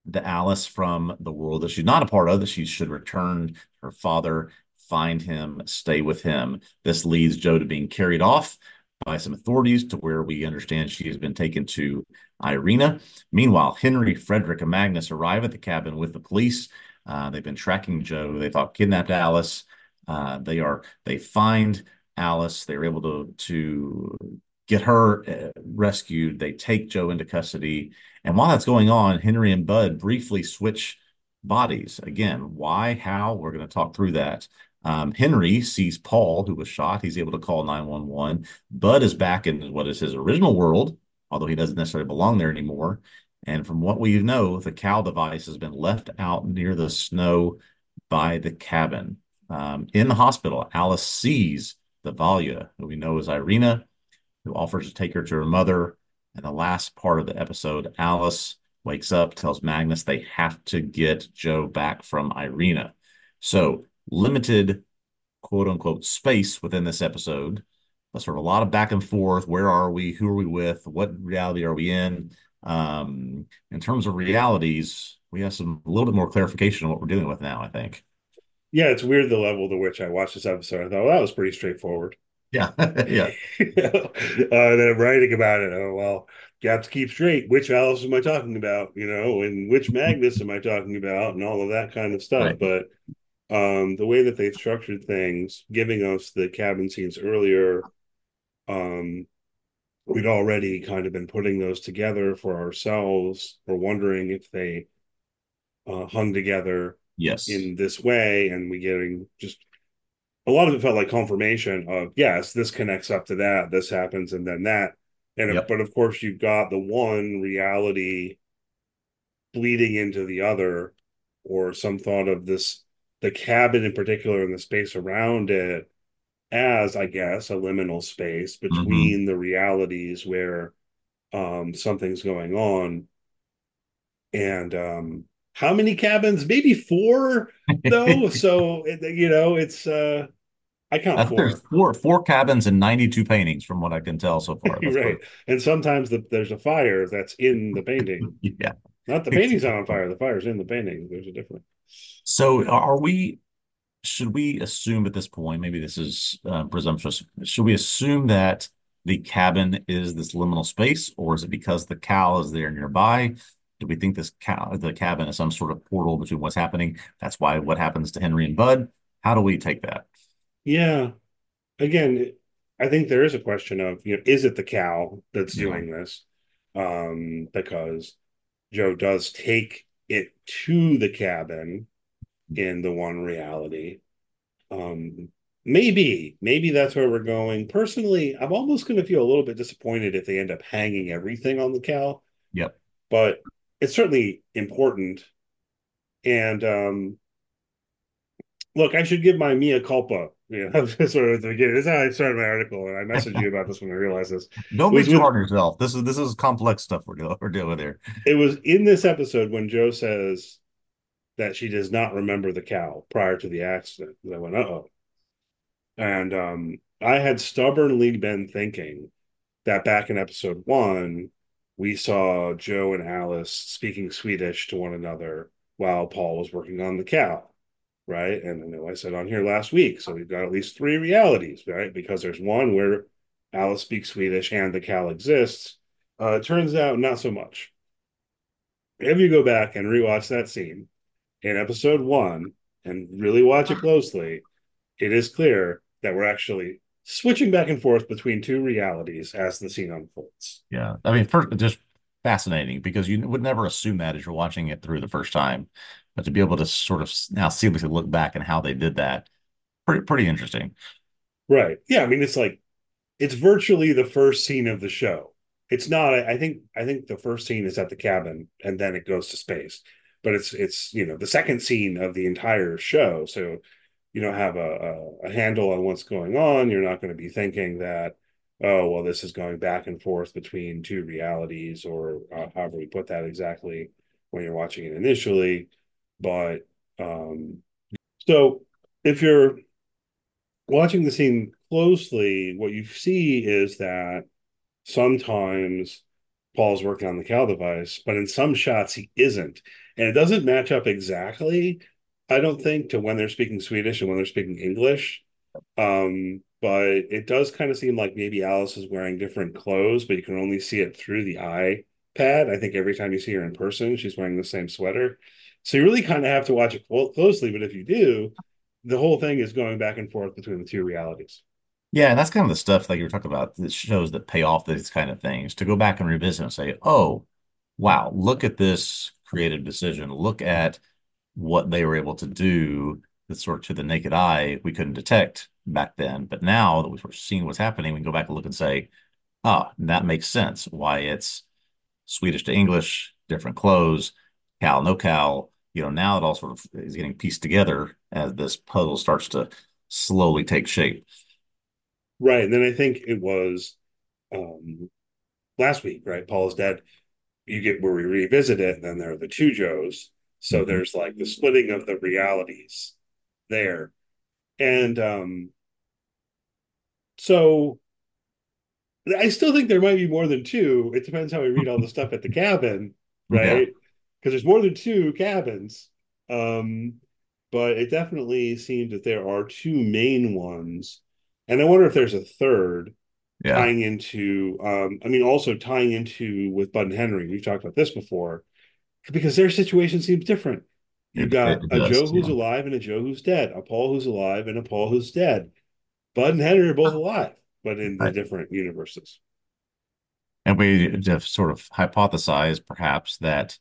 B: the Alice from the world that she's not a part of, that she should return to her father, find him, stay with him. This leads Jo to being carried off by some authorities to where we understand she has been taken to Irina. Meanwhile, Henry, Frederick, and Magnus arrive at the cabin with the police. Uh, they've been tracking Jo. They thought kidnapped Alice. Uh, they are they find Alice. They're able to to get her uh, rescued. They take Jo into custody. And while that's going on, Henry and Bud briefly switch bodies. Again, why, how? We're going to talk through that. Um, Henry sees Paul, who was shot. He's able to call nine one one. Bud is back in what is his original world, although he doesn't necessarily belong there anymore. And from what we know, the Cal device has been left out near the snow by the cabin. Um, in the hospital, Alice sees the Valia, who we know is Irina, who offers to take her to her mother. And the last part of the episode, Alice wakes up, tells Magnus they have to get Jo back from Irina. So limited, quote unquote, space within this episode, but sort of a lot of back and forth. Where are we? Who are we with? What reality are we in? Um, in terms of realities, we have some a little bit more clarification on what we're dealing with now, I think.
A: Yeah, it's weird the level to which I watched this episode. I thought, well, that was pretty straightforward.
B: Yeah. Yeah.
A: You know? uh, then I'm writing about it. Oh, well, you have to keep straight. Which Alice am I talking about? You know, and which Magnus am I talking about? And all of that kind of stuff.
B: Right.
A: But um, the way that they've structured things, giving us the cabin scenes earlier, um, we'd already kind of been putting those together for ourselves. We're wondering if they uh, hung together
B: Yes.
A: in this way, and we getting just a lot of it felt like confirmation of yes, this connects up to that, this happens, and then that. And if,
B: Yep.
A: but of course, you've got the one reality bleeding into the other, or some thought of this, the cabin in particular, and the space around it as, I guess, a liminal space
B: Mm-hmm.
A: between the realities where um, something's going on. And um, how many cabins? Maybe four, though. So you know, it's uh, I
B: I
A: count
B: think there's
A: four.
B: four four cabins and ninety-two paintings from what I can tell so far. That's
A: Right.
B: what.
A: And sometimes the, there's a fire that's in the painting.
B: Yeah.
A: Not the painting's not on fire. The fire's in the painting. There's a difference.
B: So are we, should we assume at this point, maybe this is uh, presumptuous, should we assume that the cabin is this liminal space, or is it because the cow is there nearby? Do we think this cow, the cabin is some sort of portal between what's happening? That's why what happens to Henry and Bud. How do we take that?
A: Yeah. Again, I think there is a question of, you know, is it the cow that's
B: Yeah.
A: doing this? Um, because Jo does take it to the cabin in the one reality. Um, maybe, maybe that's where we're going. Personally, I'm almost going to feel a little bit disappointed if they end up hanging everything on the cow,
B: Yep.
A: but it's certainly important. And um, look, I should give my mea culpa. You know, sort of at the beginning. This is how I started my article, and I messaged you about this when I realized this.
B: Don't
A: It
B: be
A: was
B: too
A: with
B: hard on yourself. This is this is complex stuff we're dealing we're dealing with here.
A: it was in this episode when Jo says that she does not remember the cow prior to the accident. And I went, uh oh. And um, I had stubbornly been thinking that back in episode one, we saw Jo and Alice speaking Swedish to one another while Paul was working on the cow, right? And I know I said on here last week, so we've got at least three realities, right? Because there's one where Alice speaks Swedish and the cow exists. Uh, it turns out not so much. If you go back and rewatch that scene in episode one and really watch it closely, it is clear that we're actually switching back and forth between two realities as the scene unfolds.
B: Yeah. I mean, first, just fascinating because you would never assume that as you're watching it through the first time. But to be able to sort of now seamlessly look back and how they did that, pretty pretty interesting.
A: Right. Yeah. I mean, it's like, it's virtually the first scene of the show. It's not, I think, I think the first scene is at the cabin and then it goes to space, but it's, it's, you know, the second scene of the entire show. So you don't have a, a, a handle on what's going on. You're not going to be thinking that, oh, well, this is going back and forth between two realities or uh, however we put that exactly when you're watching it initially. But um, so if you're watching the scene closely, what you see is that sometimes Paul's working on the Cal device, but in some shots he isn't. And it doesn't match up exactly, I don't think, to when they're speaking Swedish and when they're speaking English. Um, but it does kind of seem like maybe Alice is wearing different clothes, but you can only see it through the iPad. I think every time you see her in person, she's wearing the same sweater. So you really kind of have to watch it closely. But if you do, the whole thing is going back and forth between the two realities.
B: Yeah, and that's kind of the stuff like you were talking about that shows that pay off these kind of things to go back and revisit and say, oh, wow, look at this creative decision. Look at what they were able to do that sort of to the naked eye we couldn't detect back then. But now that we've seen what's happening, we can go back and look and say, oh, that makes sense why it's Swedish to English, different clothes, Cal, no Cal. You know, now it all sort of is getting pieced together as this puzzle starts to slowly take shape.
A: Right. And then I think it was um, last week, right? Paul is dead. You get where we revisit it, and then there are the two Joes. So
B: Mhm.
A: there's like the splitting of the realities there. And um, so I still think there might be more than two. It depends how we read all the stuff at the cabin,
B: Yeah,
A: right? Because there's more than two cabins. Um, but it definitely seems that there are two main ones. And I wonder if there's a third
B: yeah.
A: tying into, um, I mean, also tying into with Bud and Henry. We've talked about this before because their situation seems different. You
B: It, it,
A: got
B: it
A: a
B: does.
A: Joe who's
B: Yeah.
A: alive and a Joe who's dead, a Paul who's alive and a Paul who's dead. Bud and Henry are both alive, but in the
B: Right.
A: different universes.
B: And we just sort of hypothesize perhaps that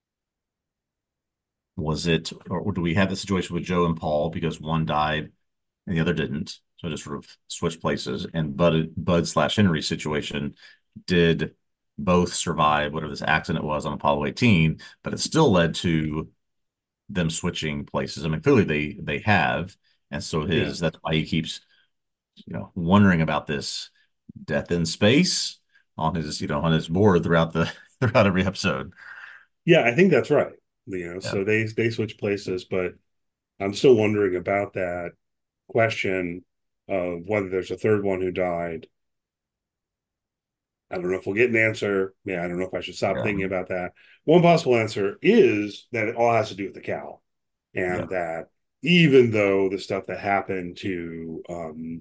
B: was it, or do we have the situation with Joe and Paul because one died and the other didn't? So just sort of switch places. And Bud, Bud slash Henry situation, did both survive whatever this accident was on Apollo eighteen, but it still led to them switching places. I mean, clearly they they have, and so
A: Yeah.
B: his that's why he keeps you know wondering about this death in space on his you know on his board throughout the throughout every episode.
A: Yeah, I think that's right. You know,
B: Yeah.
A: so they they switch places, but I'm still wondering about that question of whether there's a third one who died. I don't know if we'll get an answer. Yeah, I don't know if I should stop
B: Yeah.
A: thinking about that. One possible answer is that it all has to do with the cow,
B: Yeah.
A: and that even though the stuff that happened to um,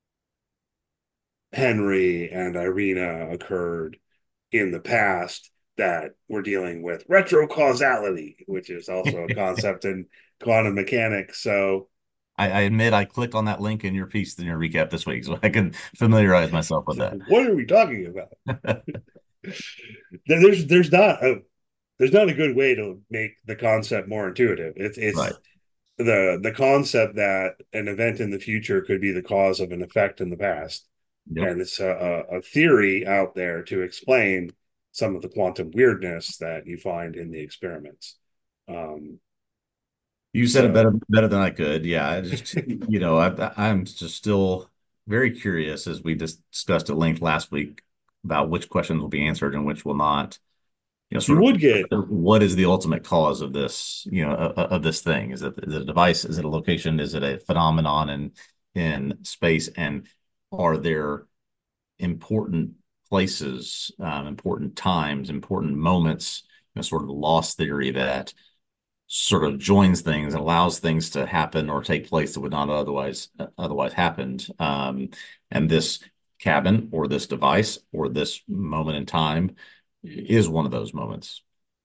A: Henry and Irina occurred in the past, that we're dealing with retrocausality, which is also a concept in quantum mechanics. So,
B: I, I admit I clicked on that link in your piece in your recap this week, so I can familiarize myself with that.
A: what are we talking about? There's there's not a there's not a good way to make the concept more intuitive. It's
B: Right.
A: it's the the concept that an event in the future could be the cause of an effect in the past,
B: Yep.
A: and it's a, a theory out there to explain some of the quantum weirdness that you find in the experiments. Um,
B: You said it
A: so
B: better better than I could. Yeah, I just you know I, I'm just still very curious as we just discussed at length last week about which questions will be answered and which will not. You know,
A: you
B: sort
A: would get
B: of what is the ultimate cause of this, you know, of, of this thing? Is it is it a device? Is it a location? Is it a phenomenon in in space? And are there important places, um, important times, important moments, you know, sort of the loss theory that sort of joins things and allows things to happen or take place that would not otherwise otherwise happened. Um, and this cabin or this device or this moment in time is one of those moments.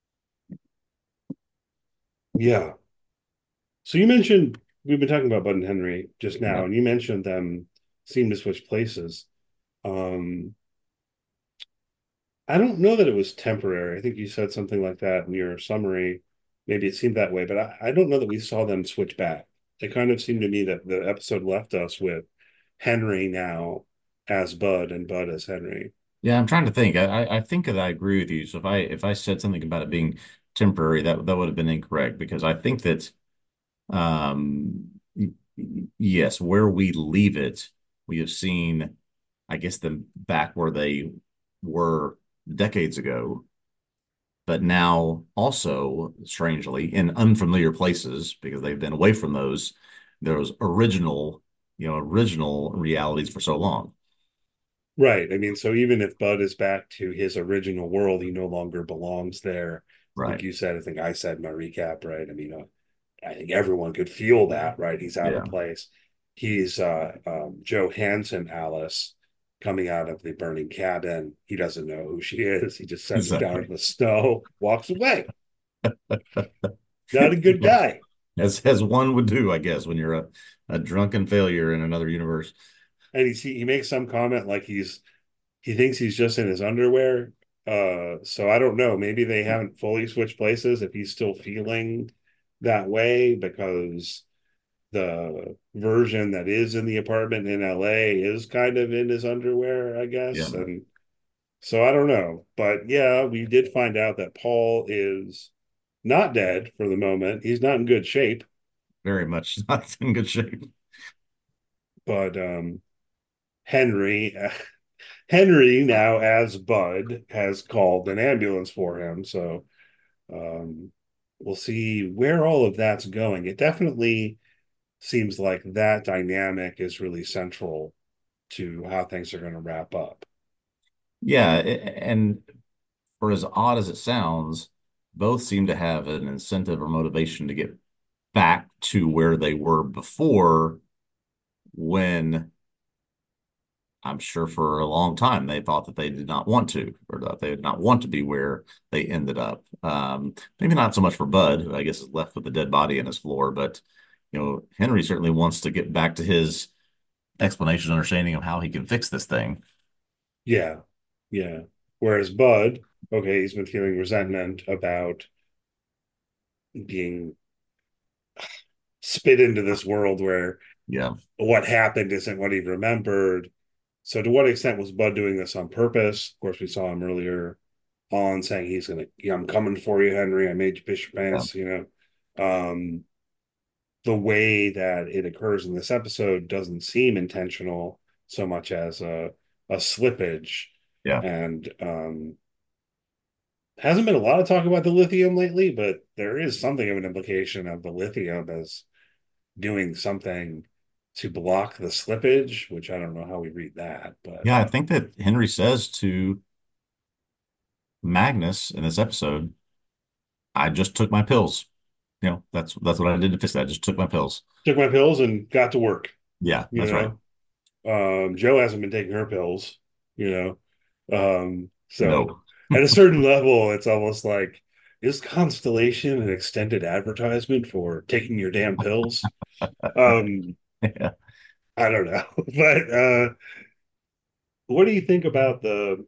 A: yeah. So you mentioned we've been talking about Bud and Henry just now,
B: Yeah.
A: and you mentioned them seem to switch places. Um, I don't know that it was temporary. I think you said something like that in your summary. Maybe it seemed that way, but I, I don't know that we saw them switch back. It kind of seemed to me that the episode left us with Henry now as Bud and Bud as Henry.
B: Yeah, I'm trying to think. I, I think that I agree with you. So if I if I said something about it being temporary, that that would have been incorrect because I think that um yes, where we leave it, we have seen, I guess, them back where they were decades ago, but now also strangely in unfamiliar places because they've been away from those those original, you know, original realities for so long.
A: Right. I mean, so even if Bud is back to his original world, he no longer belongs there. I think
B: Right.
A: you said, I think I said in my recap, right? I mean, uh, I think everyone could feel that, right? He's out of
B: Yeah,
A: place. He's uh, um, Joe Hansen, Alice, coming out of the burning cabin. He doesn't know who she is. He just sets her down
B: exactly.
A: in the snow, walks away. Not a good guy.
B: As as one would do, I guess, when you're a, a drunken failure in another universe.
A: And he's, he, he makes some comment like he's he thinks he's just in his underwear. Uh, so I don't know. Maybe they haven't fully switched places if he's still feeling that way because the version that is in the apartment in L A is kind of in his underwear, I
B: Yeah,
A: guess. And so I don't know. But yeah, we did find out that Paul is not dead for the moment. He's not in good shape,
B: very much not in good shape.
A: but um Henry Henry now as Bud has called an ambulance for him. So um we'll see where all of that's going. It definitely seems like that dynamic is really central to how things are going to wrap up.
B: Yeah, and for as odd as it sounds, both seem to have an incentive or motivation to get back to where they were before when I'm sure for a long time they thought that they did not want to, or that they did not want to be where they ended up. Um, maybe not so much for Bud, who I guess is left with a dead body in his floor, but you know, Henry certainly wants to get back to his explanation, understanding of how he can fix this thing.
A: Yeah. Yeah. Whereas Bud, okay, he's been feeling resentment about being spit into this world where
B: Yeah.
A: what happened isn't what he remembered. So, to what extent was Bud doing this on purpose? Of course, we saw him earlier on saying he's going to, yeah, I'm coming for you, Henry. I made you piss your
B: Yeah.
A: pants, you know. Um, the way that it occurs in this episode doesn't seem intentional so much as a, a slippage.
B: Yeah.
A: And um, hasn't been a lot of talk about the lithium lately, but there is something of an implication of the lithium as doing something to block the slippage, which I don't know how we read that, but
B: Yeah. I think that Henry says to Magnus in this episode, I just took my pills. You know, that's that's what I did to fix that. I just took my pills.
A: took my pills and got to work,
B: Yeah,
A: you
B: that's right.
A: know. Um, Joe hasn't been taking her pills, you know. Um, so
B: No.
A: at a certain level, it's almost like, is Constellation an extended advertisement for taking your damn pills? Um,
B: Yeah.
A: I don't know. But uh what do you think about the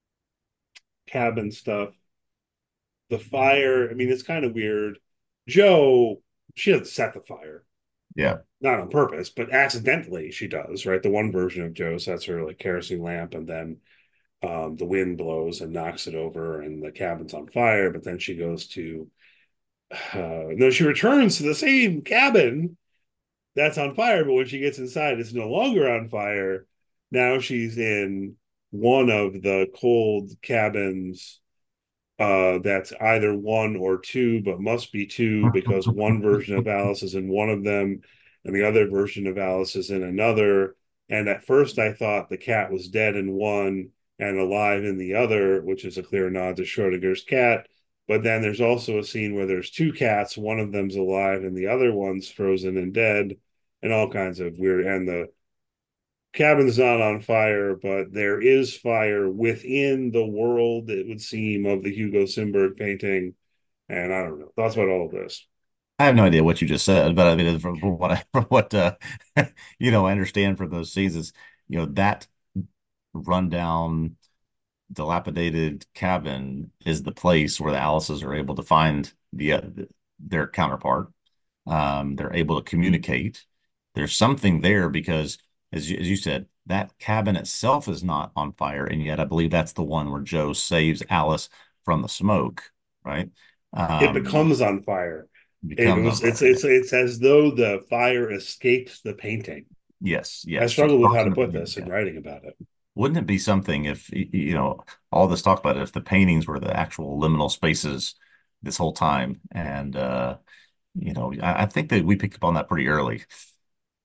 A: cabin stuff? The fire, I mean, it's kind of weird. Joe, she doesn't set the fire,
B: Yeah.
A: not on purpose, but accidentally she does, right? The one version of Joe sets her like kerosene lamp and then um, the wind blows and knocks it over and the cabin's on fire. But then she goes to, uh, no, she returns to the same cabin that's on fire. But when she gets inside, it's no longer on fire. Now she's in one of the cold cabins uh, that's either one or two, but must be two because one version of Alice is in one of them and the other version of Alice is in another. And at first, I thought the cat was dead in one and alive in the other, which is a clear nod to Schrodinger's cat. But then there's also a scene where there's two cats, one of them's alive and the other one's frozen and dead, and all kinds of weird. And the cabin's not on fire, but there is fire within the world, it would seem, of the Hugo Simberg painting. And I don't know. Thoughts about all of this?
B: I have no idea what you just said, but I mean, from, from what I, from what uh, you know, I understand from those scenes is, you know, that rundown, dilapidated cabin is the place where the Alices are able to find the uh, their counterpart. Um, they're able to communicate. There's something there because, as you, as you said, that cabin itself is not on fire, and yet I believe that's the one where Joe saves Alice from the smoke, right?
A: It
B: Um,
A: becomes on fire. It
B: becomes on
A: was it's
B: fire.
A: it's it's as though the fire escapes the painting.
B: Yes,
A: I
B: yes. So
A: struggled with how to put
B: approximately,
A: this in
B: yeah.
A: writing about it.
B: Wouldn't it be something if, you know, all this talk about it, if the paintings were the actual liminal spaces this whole time? And, uh, you know, I, I think that we picked up on that pretty early.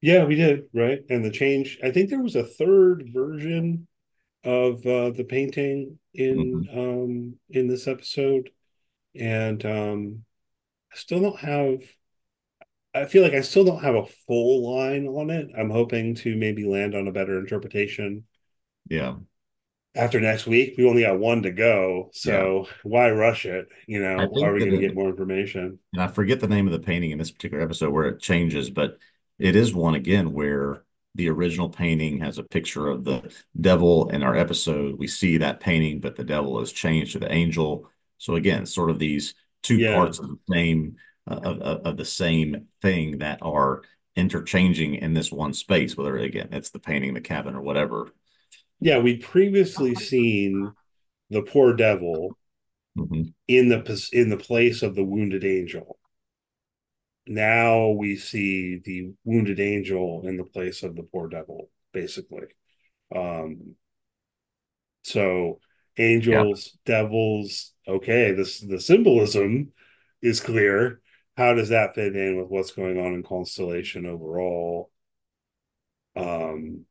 A: Yeah, we did, right? And the change, I think there was a third version of uh the painting in
B: Mhm.
A: um in this episode. And um I still don't have I feel like I still don't have a full line on it. I'm hoping to maybe land on a better interpretation
B: Yeah.
A: after next week. We only got one to go,
B: Yeah.
A: so why rush it? You
B: I
A: know, are
B: think
A: we
B: that
A: going to
B: it,
A: get more information?
B: and I forget the name of the painting in this particular episode where it changes, but it is one again where the original painting has a picture of the devil. In our episode, we see that painting, but the devil is changed to the angel. So again, sort of these two
A: Yeah.
B: parts of the same uh, of, of, of the same thing that are interchanging in this one space, whether again it's the painting, the cabin, or whatever.
A: Yeah, we'd previously seen the poor devil
B: Hmm.
A: in the in the place of the wounded angel. Now we see the wounded angel in the place of the poor devil, basically. Um, so
B: Yeah.
A: angels, devils, okay, this the symbolism is clear. How does that fit in with what's going on in Constellation overall? Um,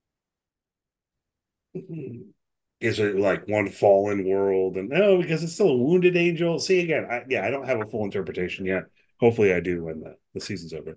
A: is it like one fallen world? And no, because it's still a wounded angel. See again, I, yeah, I don't have a full interpretation yet. Hopefully, I do when the, the season's over.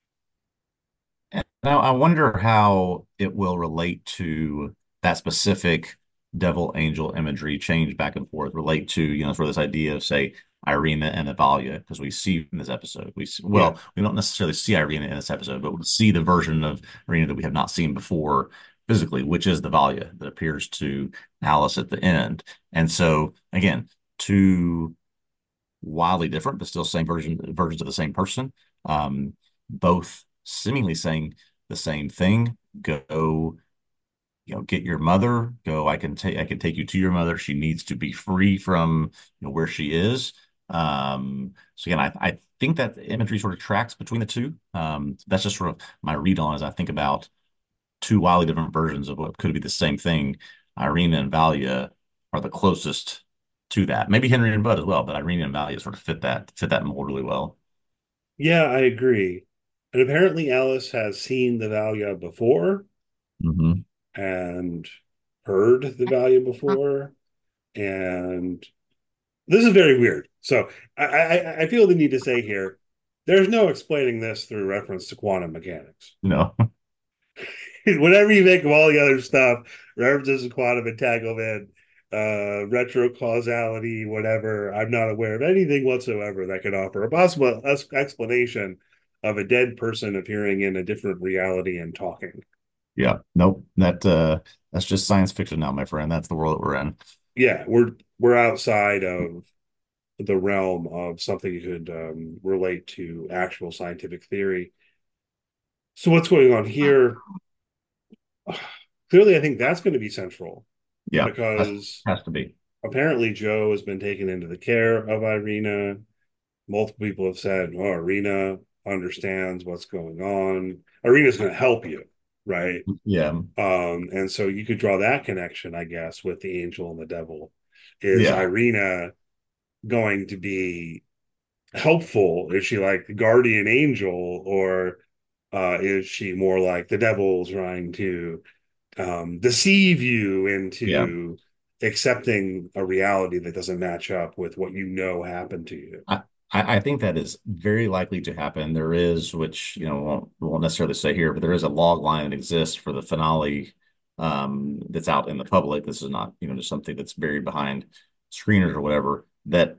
B: Now, I wonder how it will relate to that specific devil angel imagery change back and forth, relate to, you know, for this idea of, say, Irina and Evalia, because we see in this episode, we see,
A: Yeah,
B: well, we don't necessarily see Irina in this episode, but we see the version of Irina that we have not seen before physically, which is the Valia that appears to Alice at the end. And so, again, two wildly different, but still same version versions of the same person. Um, both seemingly saying the same thing. Go, you know, get your mother. Go. I can take. I can take you to your mother. She needs to be free from you know where she is. Um, so again, I, I think that imagery sort of tracks between the two. Um, that's just sort of my read on as I think about two wildly different versions of what could be the same thing. Irina and Valia are the closest to that. Maybe Henry and Bud as well, but Irina and Valia sort of fit that fit that mold really well.
A: yeah, I agree. And apparently, Alice has seen the Valia before
B: Hmm.
A: and heard the Valia before, and this is very weird. So I, I, I feel the need to say here, there's no explaining this through reference to quantum mechanics.
B: No.
A: Whatever you make of all the other stuff, references to quantum entanglement, uh, retro causality, whatever, I'm not aware of anything whatsoever that could offer a possible explanation of a dead person appearing in a different reality and talking.
B: Yeah. Nope. That uh that's just science fiction now, my friend. That's the world that we're in.
A: Yeah, we're we're outside of the realm of something you could um, relate to actual scientific theory. So what's going on here? Clearly, I think that's going to be central
B: Yeah. Has,
A: because
B: has to be.
A: apparently Joe has been taken into the care of Irina. Multiple people have said, "Oh, Irina understands what's going on. Irina's going to help you, right?"
B: Yeah.
A: Um, and so you could draw that connection, I guess, with the angel and the devil. Is
B: Yeah.
A: Irina going to be helpful? Is she like the guardian angel, or uh, is she more like the devil trying to um, deceive you
B: Yeah.
A: into accepting a reality that doesn't match up with what you know happened to you?
B: I, I I think that is very likely to happen. There is, which, you know, won't, won't necessarily say here, but there is a log line that exists for the finale um, that's out in the public. This is not, you know, just something that's buried behind screeners or whatever, that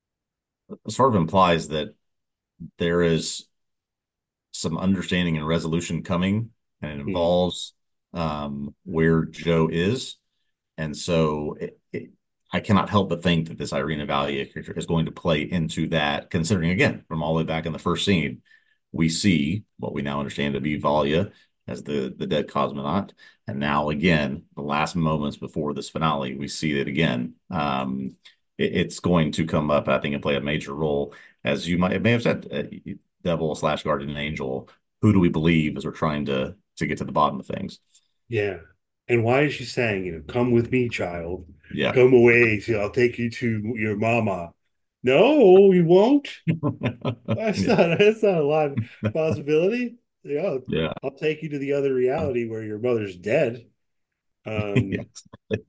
B: sort of implies that there is some understanding and resolution coming, and it
A: Hmm.
B: involves um, where Joe is. And so it, it, I cannot help but think that this Irina Valia character is going to play into that, considering, again, from all the way back in the first scene, we see what we now understand to be Valia as the, the dead cosmonaut. And now, again, the last moments before this finale, we see it again. Um, it, it's going to come up, I think, and play a major role. As you might may have said, uh, devil slash guardian angel. Who do we believe as we're trying to to get to the bottom of things?
A: Yeah. And why is she saying, you know, come with me, child?
B: Yeah.
A: Come away. See, I'll take you to your mama. No, you won't. That's
B: Yeah.
A: not that's not a live possibility. Yeah,
B: Yeah.
A: I'll take you to the other reality where your mother's dead. Um,
B: Yes.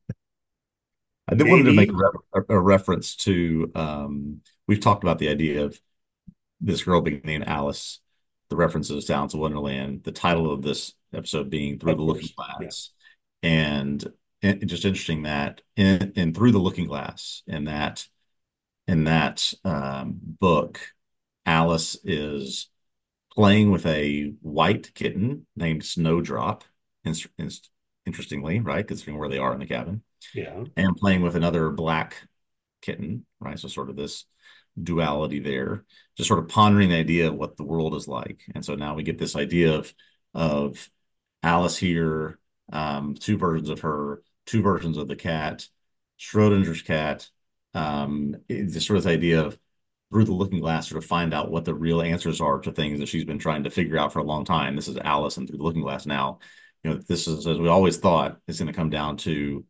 B: I did wanted to make a,
A: maybe.
B: re- a reference to um, we've talked about the idea of this girl being named Alice, the references to Alice in Wonderland, the title of this episode being Through
A: Of
B: the Looking
A: course. Yeah.
B: Glass. And, and just interesting that in, in Through the Looking Glass, in that in that um, book, Alice is playing with a white kitten named Snowdrop, in, in, interestingly, right, considering where they are in the cabin,
A: Yeah.
B: and playing with another black kitten, right? So sort of this duality there, just sort of pondering the idea of what the world is like. And so now we get this idea of of Alice here, um, two versions of her, two versions of the cat, Schrodinger's cat, um, it, just sort of this idea of through the looking glass, sort of find out what the real answers are to things that she's been trying to figure out for a long time. This is Alice, and through the looking glass now, you know, this is as we always thought, it's going to come down to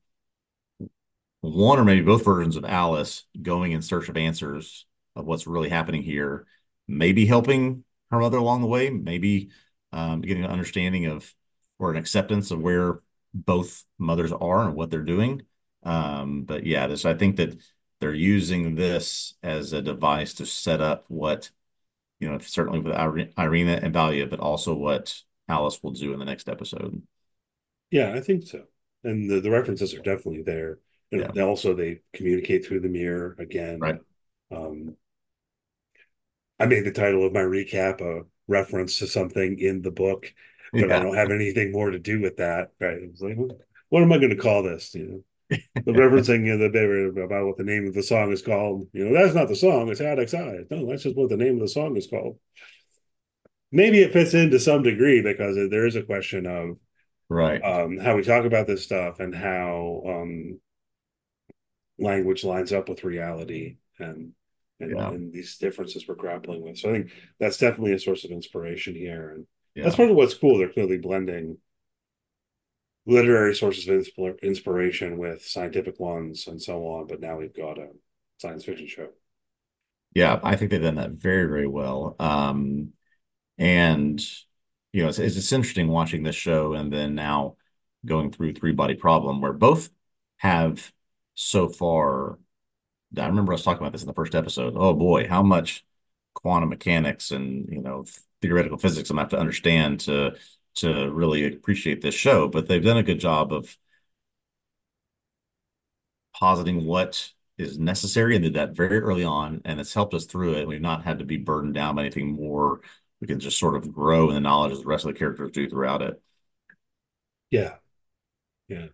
B: one or maybe both versions of Alice going in search of answers of what's really happening here, maybe helping her mother along the way, maybe um, getting an understanding of or an acceptance of where both mothers are and what they're doing. Um, but yeah, this I think that they're using this as a device to set up what, you know, certainly with Irina and Valia, but also what Alice will do in the next episode.
A: Yeah, I think so. And the, the references are definitely there. You
B: Yeah,
A: know, also they communicate through the mirror again.
B: right.
A: Um, I made the title of my recap a reference to something in the book, but I
B: Yeah.
A: don't have anything more to do with that. Right. It's like, what am I going to call this? You know, the referencing in the bit about what the name of the song is called. You know, that's not the song, it's Addict's Eye. No, that's just what the name of the song is called. Maybe it fits in to some degree because there is a question of
B: Right.
A: um, how we talk about this stuff and how um, language lines up with reality and and
B: Yeah.
A: and these differences we're grappling with. So I think that's definitely a source of inspiration here, and that's
B: Yeah.
A: part of what's cool. They're clearly blending literary sources of insp- inspiration with scientific ones and so on. But now we've got a science fiction show.
B: Yeah, I think they've done that very, very well. Um, and you know, it's, it's it's interesting watching this show and then now going through Three Body Problem, where both have so far. I remember us talking about this in the first episode. Oh boy, how much quantum mechanics and you know theoretical physics I'm gonna have to understand to to really appreciate this show. But they've done a good job of positing what is necessary and did that very early on, and it's helped us through it. We've not had to be burdened down by anything more. We can just sort of grow in the knowledge as the rest of the characters do throughout it.
A: Yeah, yeah,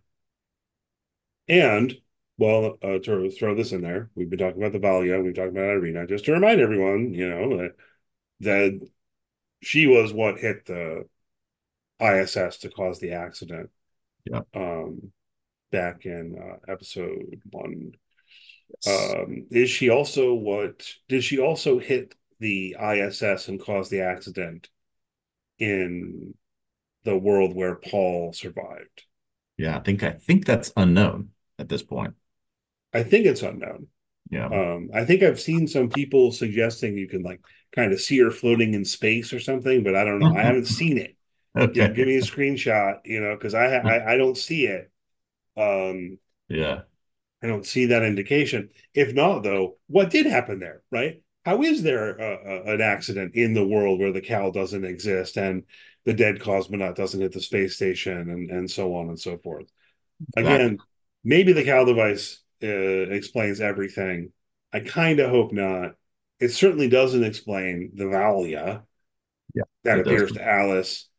A: and well, uh, to throw this in there, we've been talking about the Valia, we've talked about Irina, just to remind everyone, you know, that, that she was what hit the I S S to cause the accident.
B: Yeah.
A: Um, back in uh, episode one.
B: Yes.
A: Um, is she also what did she also hit the I S S and cause the accident in the world where Paul survived?
B: Yeah. I think I think that's unknown at this point.
A: I think it's unknown.
B: Yeah.
A: Um, I think I've seen some people suggesting you can like kind of see her floating in space or something, but I don't know. I haven't seen it. You know, give
B: Okay.
A: me a screenshot, you know, because I, I I don't see it. Um,
B: Yeah.
A: I don't see that indication. If not, though, what did happen there, right? How is there a, a, an accident in the world where the cow doesn't exist and the dead cosmonaut doesn't hit the space station and, and so on and so forth?
B: Exactly.
A: Again, maybe the cow device uh, explains everything. I kind of hope not. It certainly doesn't explain the Valia
B: Yeah.
A: that
B: It does.
A: appears to Alice.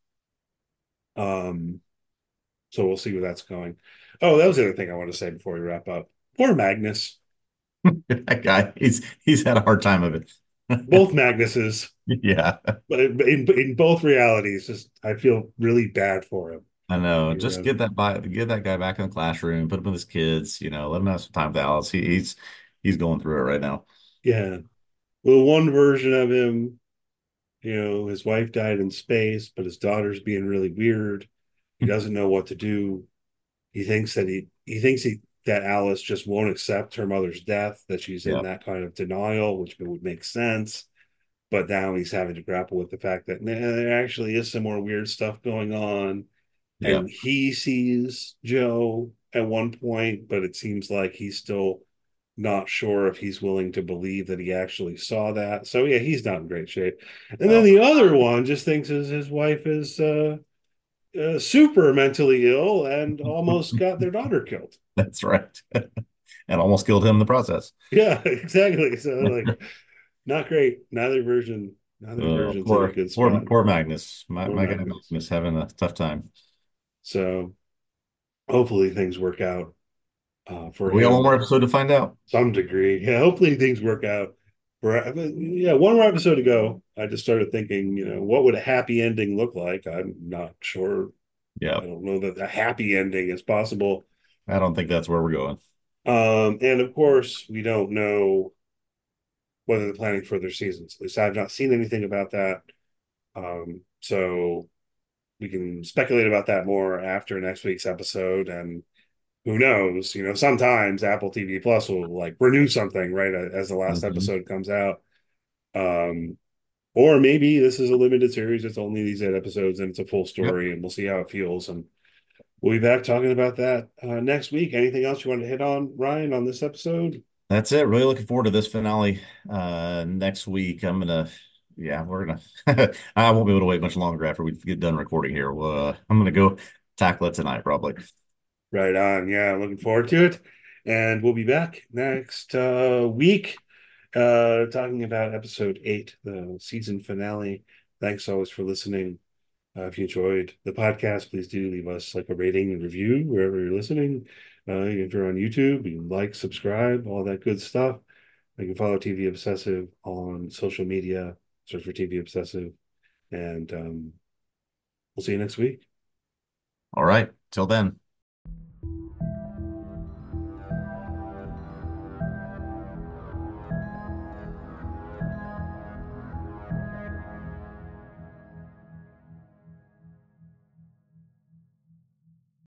A: Um, so we'll see where that's going. Oh, that was the other thing I want to say before we wrap up. Poor Magnus.
B: That guy, he's he's had a hard time of it.
A: Both Magnuses,
B: Yeah.
A: but in, in both realities, just I feel really bad for him.
B: I know. Just
A: Yeah,
B: get that by get that guy back in the classroom, put him with his kids, you know, let him have some time with Alice. He, he's he's going through it right now.
A: yeah. Well, one version of him, you know, his wife died in space, but his daughter's being really weird. He doesn't know what to do. He thinks that he he thinks he that Alice just won't accept her mother's death, that she's in
B: Yeah.
A: that kind of denial, which would make sense. but now he's having to grapple with the fact that nah, there actually is some more weird stuff going on.
B: Yeah.
A: And he sees Joe at one point, but it seems like he's still not sure if he's willing to believe that he actually saw that. So yeah, he's not in great shape. And then
B: Oh,
A: the other one just thinks his, his wife is uh, uh, super mentally ill and almost got their daughter killed.
B: that's right. And almost killed him in the process.
A: Yeah, exactly. So like, not great. Neither version, neither
B: Uh,
A: version's in a
B: poor,
A: good
B: poor,
A: spot.
B: poor Magnus. My,
A: Poor
B: my guy
A: Magnus.
B: Magnus having a tough time.
A: So hopefully things work out uh, for
B: We got one
A: him
B: more episode to find out.
A: some degree. Yeah, hopefully things work out. For yeah, one more episode to go. I just started thinking, you know, what would a happy ending look like? I'm not sure.
B: Yeah,
A: I don't know that a happy ending is possible.
B: I don't think that's where we're going.
A: Um, and of course, we don't know whether they're planning further seasons. At least I've not seen anything about that. Um, so we can speculate about that more after next week's episode. And who knows? You know, sometimes Apple T V Plus will like renew something right as the last
B: Mhm.
A: episode comes out. Um, or maybe this is a limited series. It's only these eight episodes and it's a full
B: Yep.
A: story, and we'll see how it feels. And we'll be back talking about that uh, next week. Anything else you want to hit on, Ryan, on this episode?
B: That's it. Really looking forward to this finale uh next week. I'm gonna yeah, we're gonna I won't be able to wait much longer after we get done recording here. Well, uh, I'm gonna go tackle it tonight probably.
A: Right on. Yeah, looking forward to it. And we'll be back next uh, week uh, talking about episode eight, the season finale. Thanks always for listening. Uh, if you enjoyed the podcast, please do leave us like a rating and review wherever you're listening. Uh, if you're on YouTube, you can like, subscribe, all that good stuff. You can follow T V Obsessive on social media. Search for T V Obsessive, and um, we'll see you next week.
B: All right. Till then.